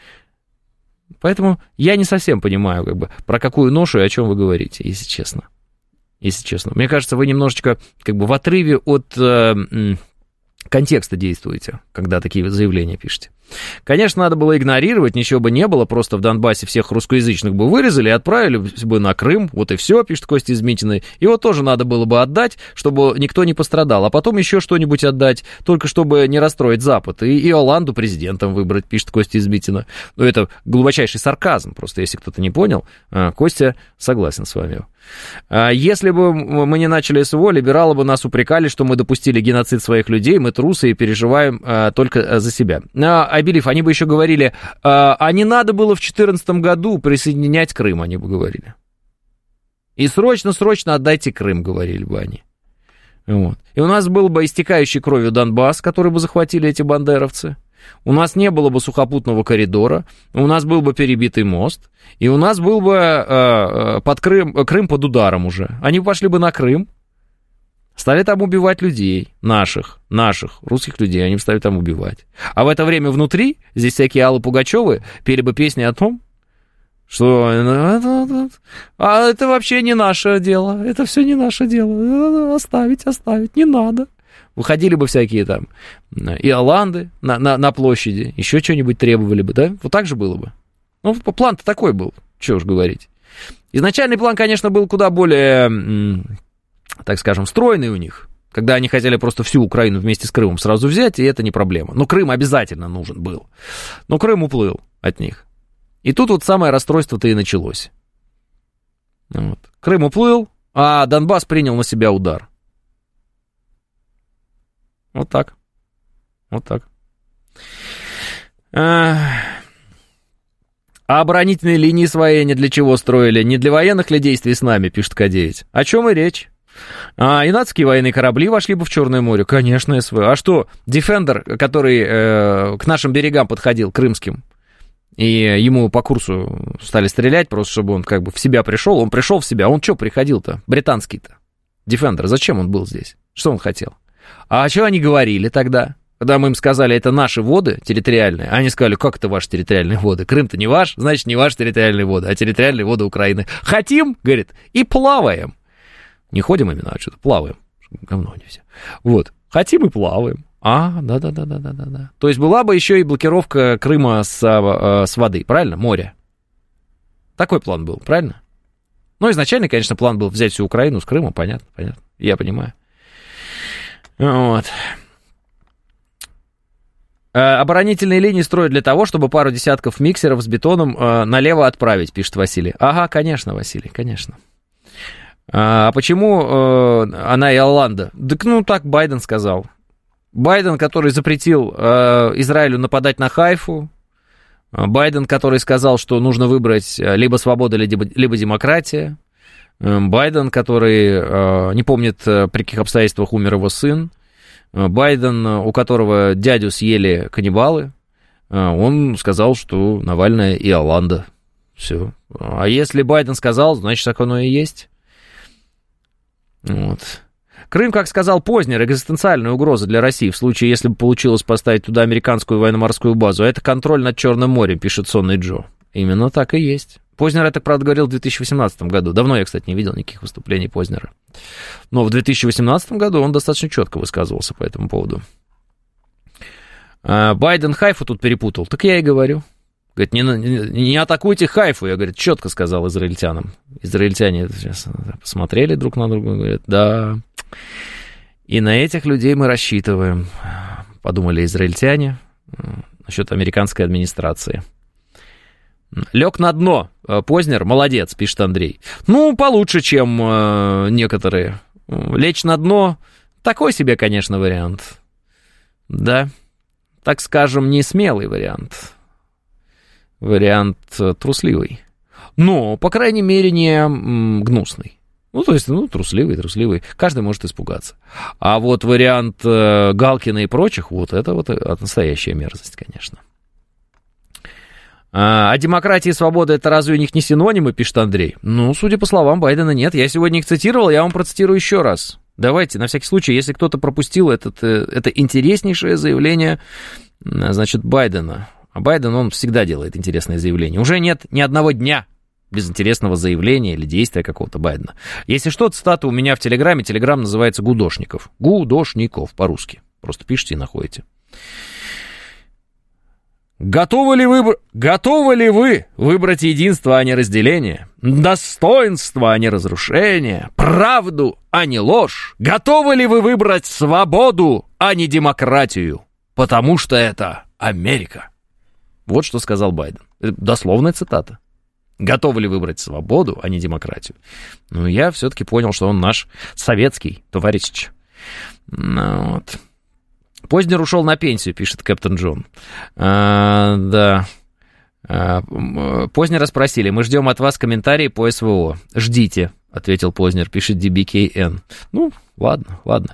Поэтому я не совсем понимаю, как бы, про какую ношу и о чем вы говорите, если честно. Если честно. Мне кажется, вы немножечко как бы в отрыве от э, контекста действуете, когда такие заявления пишете. Конечно, надо было игнорировать, ничего бы не было, просто в Донбассе всех русскоязычных бы вырезали и отправили бы на Крым, вот и все, пишет Костя из Митиной. Его тоже надо было бы отдать, чтобы никто не пострадал, а потом еще что-нибудь отдать, только чтобы не расстроить Запад, и, и Оланду президентом выбрать, пишет Костя из Митина. Ну, это глубочайший сарказм, просто если кто-то не понял, Костя согласен с вами. Если бы мы не начали СВО, либералы бы нас упрекали, что мы допустили геноцид своих людей, мы трусы и переживаем а, только за себя. А, Абелив, они бы еще говорили, а, а не надо было в две тысячи четырнадцатом году присоединять Крым, они бы говорили. И срочно-срочно отдайте Крым, говорили бы они. Вот. И у нас был бы истекающий кровью Донбасс, который бы захватили эти бандеровцы. У нас не было бы сухопутного коридора, у нас был бы перебитый мост, и у нас был бы э, под Крым, Крым под ударом уже. Они пошли бы на Крым, стали там убивать людей, наших, наших, русских людей, они стали там убивать. А в это время внутри, здесь всякие Аллы Пугачевы пели бы песни о том, что а это вообще не наше дело, это все не наше дело, оставить, оставить, не надо. Выходили бы всякие там и Оланды на, на, на площади, еще что-нибудь требовали бы, да? Вот так же было бы. Ну, план-то такой был, что уж говорить. Изначальный план, конечно, был куда более, так скажем, стройный у них, когда они хотели просто всю Украину вместе с Крымом сразу взять, и это не проблема. Но Крым обязательно нужен был. Но Крым уплыл от них. И тут вот самое расстройство-то и началось. Вот. Крым уплыл, а Донбасс принял на себя удар. Вот так. Вот так. А, а оборонительные линии свои не для чего строили? Не для военных ли действий с нами, пишет К девять. О чем и речь? А, инатские военные корабли вошли бы в Черное море? Конечно, СВ. А что, Defender, который э, к нашим берегам подходил, крымским, и ему по курсу стали стрелять, просто чтобы он как бы в себя пришел, он пришел в себя, он что приходил-то, британский-то? Defender, зачем он был здесь? Что он хотел? А что они говорили тогда, когда мы им сказали, это наши воды территориальные? Они сказали, как это ваши территориальные воды? Крым-то не ваш, значит, не ваши территориальные воды, а территориальные воды Украины. Хотим, говорит, и плаваем. Не ходим именно, а что-то плаваем. Говно они все. Вот, хотим и плаваем. А, да-да-да-да-да-да. То есть была бы еще и блокировка Крыма с, с воды, правильно? Море. Такой план был, правильно? Ну, изначально, конечно, план был взять всю Украину с Крымом, понятно, понятно. Я понимаю. Вот. Оборонительные линии строят для того, чтобы пару десятков миксеров с бетоном э, налево отправить, пишет Василий. Ага, конечно, Василий, конечно. А почему э, она и Оланда? Так, ну, так Байден сказал. Байден, который запретил э, Израилю нападать на Хайфу. Байден, который сказал, что нужно выбрать либо свобода, либо, либо демократия. Байден, который э, не помнит, при каких обстоятельствах умер его сын. Байден, у которого дядю съели каннибалы, э, он сказал, что Навальная и Оланда. Все. А если Байден сказал, значит, так оно и есть. Вот. Крым, как сказал Познер, экзистенциальная угроза для России в случае, если бы получилось поставить туда американскую военно-морскую базу. А это контроль над Черным морем, пишет Сонный Джо. Именно так и есть. Познер это, правда, говорил в две тысячи восемнадцатом году. Давно я, кстати, не видел никаких выступлений Познера. Но в две тысячи восемнадцатом году он достаточно четко высказывался по этому поводу. Байден Хайфу тут перепутал. Так я и говорю. Говорит, не, не, не атакуйте Хайфу. Я, говорит, четко сказал израильтянам. Израильтяне сейчас посмотрели друг на друга и говорят, да, и на этих людей мы рассчитываем. Подумали израильтяне насчет американской администрации. Лег на дно. Познер, молодец, пишет Андрей. Ну, получше, чем э, некоторые. Лечь на дно, такой себе, конечно, вариант. Да, так скажем, не смелый вариант. вариант трусливый. Но, по крайней мере, не м, гнусный. Ну, то есть, ну, трусливый, трусливый. Каждый может испугаться. А вот вариант э, Галкина и прочих, вот это вот настоящая мерзость, конечно. А, а демократия и свобода — это разве у них не синонимы, пишет Андрей? Ну, судя по словам Байдена, нет. Я сегодня их цитировал, я вам процитирую еще раз. Давайте, на всякий случай, если кто-то пропустил этот, это интереснейшее заявление, значит, Байдена. А Байден, он всегда делает интересные заявления. Уже нет ни одного дня без интересного заявления или действия какого-то Байдена. Если что, цитата у меня в Телеграме. Телеграм называется Гудошников. Гудошников по-русски. Просто пишите и находите. Готовы ли вы, готовы ли вы выбрать единство, а не разделение? Достоинство, а не разрушение? Правду, а не ложь? Готовы ли вы выбрать свободу, а не демократию? Потому что это Америка. Вот что сказал Байден. Дословная цитата. Готовы ли выбрать свободу, а не демократию? Ну, я все-таки понял, что он наш советский товарищ. Ну, вот. Познер ушел на пенсию, пишет Кэптон Джон. А, да. А, Познера спросили, мы ждем от вас комментарии по СВО. Ждите, ответил Познер, пишет ди би кей эн. Ну, ладно, ладно.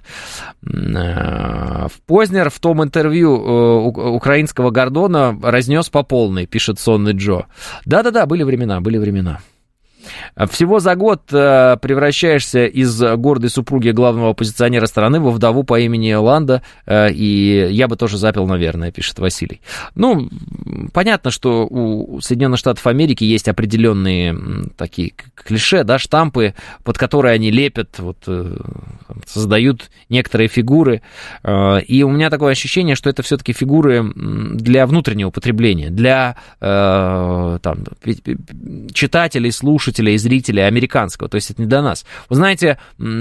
А, Познер в том интервью украинского Гордона разнес по полной, пишет Сонный Джо. Да-да-да, были времена, были времена. Всего за год превращаешься из гордой супруги главного оппозиционера страны во вдову по имени Ланда, и я бы тоже запил, наверное, пишет Василий. Ну, понятно, что у Соединенных Штатов Америки есть определенные такие клише, да, штампы, под которые они лепят, вот, создают некоторые фигуры, и у меня такое ощущение, что это все-таки фигуры для внутреннего потребления, для там, читателей, слушателей, и зрителей американского, то есть это не для нас. Вы знаете,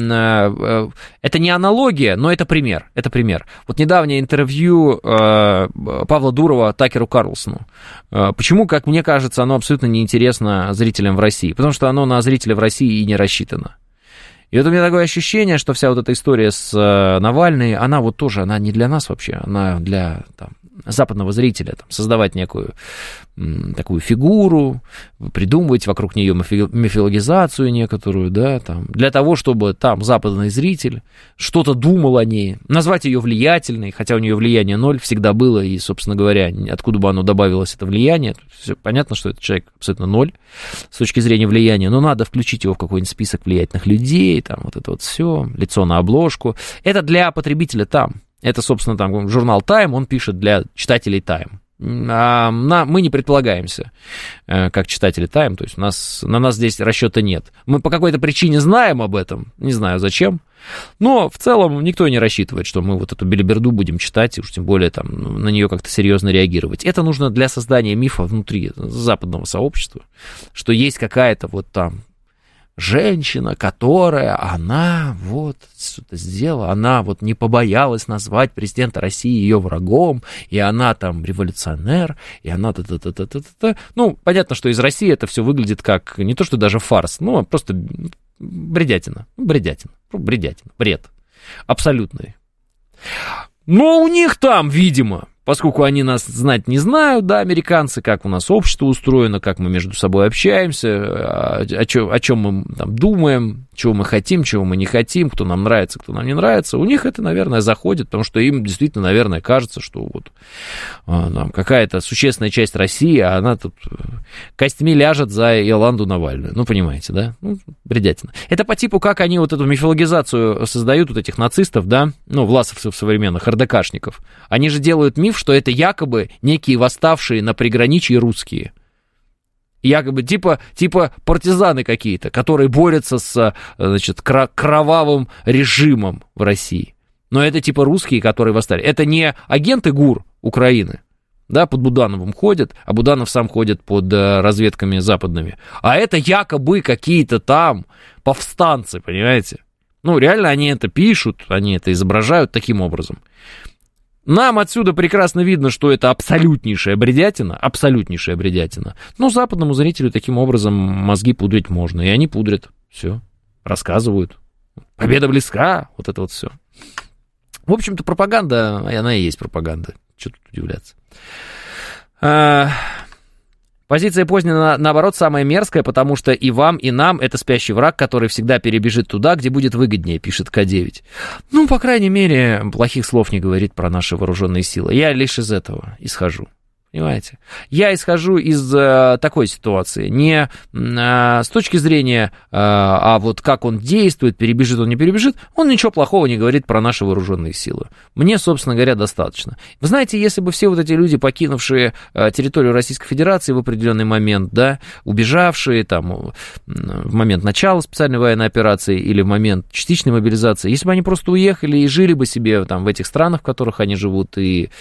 это не аналогия, но это пример, это пример. Вот недавнее интервью Павла Дурова Такеру Карлсону. Почему, как мне кажется, оно абсолютно неинтересно зрителям в России? Потому что оно на зрителя в России и не рассчитано. И вот у меня такое ощущение, что вся вот эта история с Навальной, она вот тоже, она не для нас вообще, она для там, западного зрителя, там, создавать некую м, такую фигуру, придумывать вокруг нее мифологизацию некоторую, да, там, для того, чтобы там западный зритель что-то думал о ней, назвать ее влиятельной, хотя у нее влияние ноль всегда было, и, собственно говоря, откуда бы оно добавилось, это влияние, все понятно, что этот человек абсолютно ноль с точки зрения влияния, но надо включить его в какой-нибудь список влиятельных людей, там, вот это вот все, лицо на обложку, это для потребителя там. Это, собственно, там журнал Time, он пишет для читателей Time. А на, мы не предполагаемся как читатели Time, то есть у нас, на нас здесь расчета нет. Мы по какой-то причине знаем об этом, не знаю зачем, но в целом никто не рассчитывает, что мы вот эту белиберду будем читать, и уж тем более там на нее как-то серьезно реагировать. Это нужно для создания мифа внутри западного сообщества, что есть какая-то вот там женщина, которая, она вот что-то сделала, она вот не побоялась назвать президента России ее врагом, и она там революционер, и она та-та-та-та-та-та. Ну, понятно, что из России это все выглядит как не то, что даже фарс, но просто бредятина, бредятина, бредятина, бред абсолютный. Но у них там, видимо, поскольку они нас знать не знают, да, американцы, как у нас общество устроено, как мы между собой общаемся, о, о, чем, о чем мы там думаем, чего мы хотим, чего мы не хотим, кто нам нравится, кто нам не нравится, у них это, наверное, заходит, потому что им действительно, наверное, кажется, что вот там, какая-то существенная часть России, а она тут костьми ляжет за Иоланду Навальную. Ну, понимаете, да? Ну, бредятина. Это по типу, как они вот эту мифологизацию создают, вот этих нацистов, да, ну, власовцев современных, РДКшников. Они же делают миф, что это якобы некие восставшие на приграничье русские. Якобы типа, типа партизаны какие-то, которые борются с, значит, кровавым режимом в России. Но это типа русские, которые восстали. Это не агенты ГУР Украины, да, под Будановым ходят, а Буданов сам ходит под разведками западными. А это якобы какие-то там повстанцы, понимаете? Ну, реально они это пишут, они это изображают таким образом. Нам отсюда прекрасно видно, что это абсолютнейшая бредятина, абсолютнейшая бредятина. Но западному зрителю таким образом мозги пудрить можно, и они пудрят, все, рассказывают. Победа близка, вот это вот все. В общем-то, пропаганда, она и есть пропаганда. Что тут удивляться. Позиция Познера, наоборот, самая мерзкая, потому что и вам, и нам это спящий враг, который всегда перебежит туда, где будет выгоднее, пишет Ка девять. Ну, по крайней мере, плохих слов не говорит про наши вооруженные силы. Я лишь из этого исхожу. Понимаете? Я исхожу из э, такой ситуации, не э, с точки зрения, э, а вот как он действует, перебежит он, не перебежит, он ничего плохого не говорит про наши вооруженные силы. Мне, собственно говоря, достаточно. Вы знаете, если бы все вот эти люди, покинувшие э, территорию Российской Федерации в определенный момент, да, убежавшие там в момент начала специальной военной операции или в момент частичной мобилизации, если бы они просто уехали и жили бы себе там в этих странах, в которых они живут, и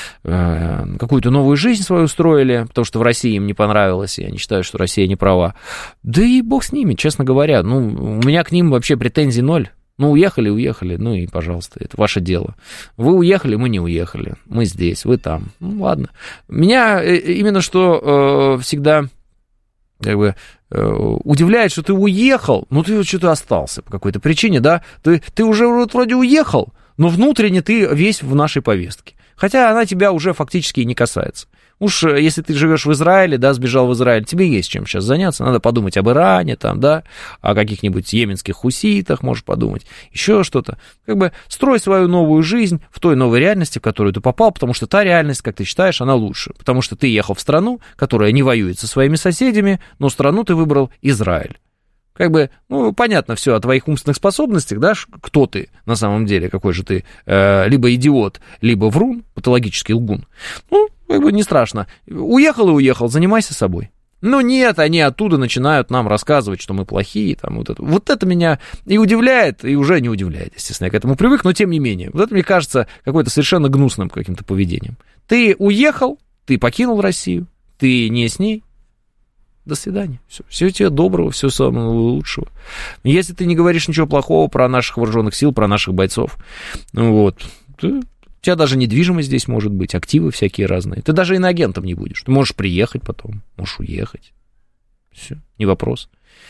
э, какую-то новую жизнь жизнь свою устроили, потому что в России им не понравилось, и они считают, что Россия не права. Да и бог с ними, честно говоря. Ну, у меня к ним вообще претензий ноль. Ну, уехали, уехали, ну и, пожалуйста, это ваше дело. Вы уехали, мы не уехали. Мы здесь, вы там. Ну, ладно. Меня именно что э, всегда как бы э, удивляет, что ты уехал, но ты вот что-то остался по какой-то причине, да? Ты, ты уже вроде уехал, но внутренне ты весь в нашей повестке. Хотя она тебя уже фактически и не касается. Уж если ты живешь в Израиле, да, сбежал в Израиль, тебе есть чем сейчас заняться. Надо подумать об Иране, там, да, о каких-нибудь йеменских хуситах, можешь подумать, еще что-то. Как бы строй свою новую жизнь в той новой реальности, в которую ты попал, потому что та реальность, как ты считаешь, она лучше. Потому что ты ехал в страну, которая не воюет со своими соседями, но страну ты выбрал Израиль. Как бы, ну, понятно все о твоих умственных способностях, да, кто ты на самом деле, какой же ты, э, либо идиот, либо врун, патологический лгун. Ну, как бы не страшно. Уехал и уехал, занимайся собой. Но нет, они оттуда начинают нам рассказывать, что мы плохие, там, вот это. Вот это меня и удивляет, и уже не удивляет, естественно, я к этому привык, но тем не менее. Вот это, мне кажется, какое-то совершенно гнусным каким-то поведением. Ты уехал, ты покинул Россию, ты не с ней. До свидания. Все. Всего тебе доброго, всего самого лучшего. Если ты не говоришь ничего плохого про наших вооруженных сил, про наших бойцов, вот, то у тебя даже недвижимость здесь может быть, активы всякие разные. Ты даже иноагентом не будешь. Ты можешь приехать потом, можешь уехать. Все, не вопрос.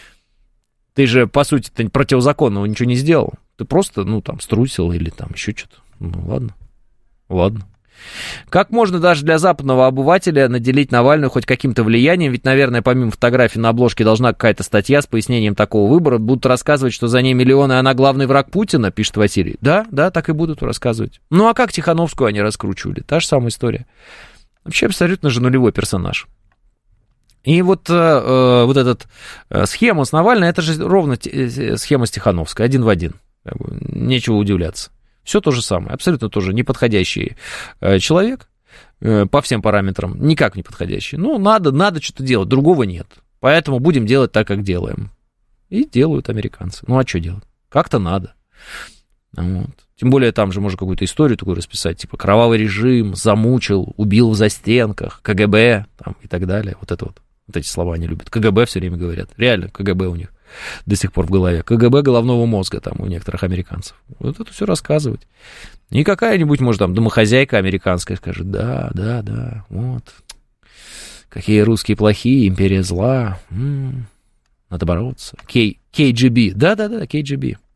Ты же, по сути, ты противозаконного ничего не сделал. Ты просто, ну, там, струсил или там еще что-то. Ну, ладно. Ладно. Как можно даже для западного обывателя наделить Навальную хоть каким-то влиянием? Ведь, наверное, помимо фотографий на обложке должна какая-то статья с пояснением такого выбора. Будут рассказывать, что за ней миллионы, и она главный враг Путина, пишет Василий. Да, да, так и будут рассказывать. Ну, а как Тихановскую они раскручивали? Та же самая история. Вообще абсолютно же нулевой персонаж. И вот, э, вот эта э, схема с Навальной, это же ровно т- схема с Тихановской, один в один. Нечего удивляться. Все то же самое, абсолютно тоже неподходящий э, человек э, по всем параметрам, никак не подходящий. Ну, надо, надо что-то делать, другого нет. Поэтому будем делать так, как делаем. И делают американцы. Ну, а что делать? Как-то надо. Вот. Тем более там же можно какую-то историю такую расписать, типа кровавый режим, замучил, убил в застенках, ка гэ бэ там, и так далее. Вот это вот. Вот эти слова они любят. ка гэ бэ все время говорят. Реально, ка гэ бэ у них до сих пор в голове. ка гэ бэ головного мозга там у некоторых американцев. Вот это все рассказывать. И какая-нибудь, может, там, домохозяйка американская скажет, да, да, да, вот. Какие русские плохие, империя зла. М-м, надо бороться. Кей, кей джи би. Да-да-да, кей джи би.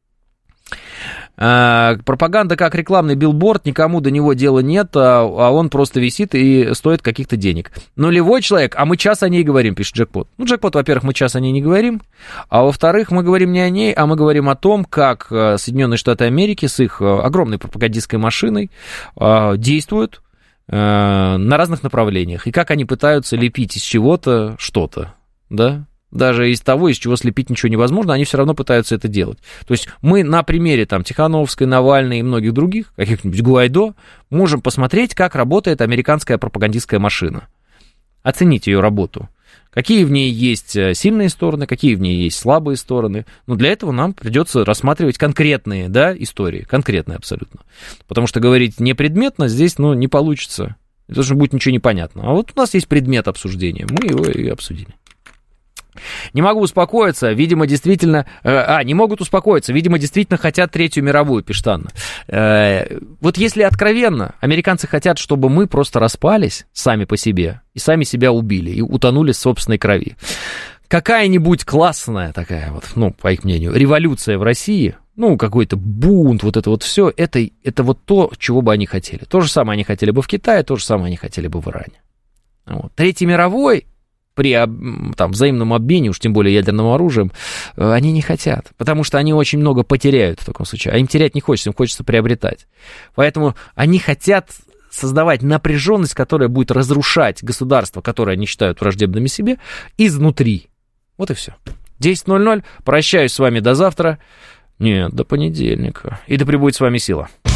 А, пропаганда как рекламный билборд, никому до него дела нет, а, а он просто висит и стоит каких-то денег. Нулевой человек, а мы час о ней говорим, пишет Джекпот. Ну, Джекпот, во-первых, мы час о ней не говорим, а во-вторых, мы говорим не о ней, а мы говорим о том, как Соединенные Штаты Америки с их огромной пропагандистской машиной действуют на разных направлениях, и как они пытаются лепить из чего-то что-то, да? Даже из того, из чего слепить ничего невозможно, они все равно пытаются это делать. То есть мы на примере там, Тихановской, Навальной и многих других, каких-нибудь Гуайдо, можем посмотреть, как работает американская пропагандистская машина. Оценить ее работу. Какие в ней есть сильные стороны, какие в ней есть слабые стороны. Но для этого нам придется рассматривать конкретные, да, истории, конкретные абсолютно. Потому что говорить непредметно здесь, ну, не получится. Это же будет ничего не понятно. А вот у нас есть предмет обсуждения, мы его и обсудили. Не могу успокоиться, видимо, действительно... А, не могут успокоиться, видимо, действительно хотят Третью мировую, пишет Анна. Вот если откровенно, американцы хотят, чтобы мы просто распались сами по себе и сами себя убили, и утонули в собственной крови. Какая-нибудь классная такая вот, ну, по их мнению, революция в России, ну, какой-то бунт, вот это вот все, это, это вот то, чего бы они хотели. То же самое они хотели бы в Китае, то же самое они хотели бы в Иране. Вот. Третьей мировой... при там, взаимном обмене, уж тем более ядерным оружием, они не хотят, потому что они очень много потеряют в таком случае, а им терять не хочется, им хочется приобретать. Поэтому они хотят создавать напряженность, которая будет разрушать государство, которое они считают враждебными себе, изнутри. Вот и все. десять ноль ноль. Прощаюсь с вами до завтра. Нет, до понедельника. И да пребудет с вами сила.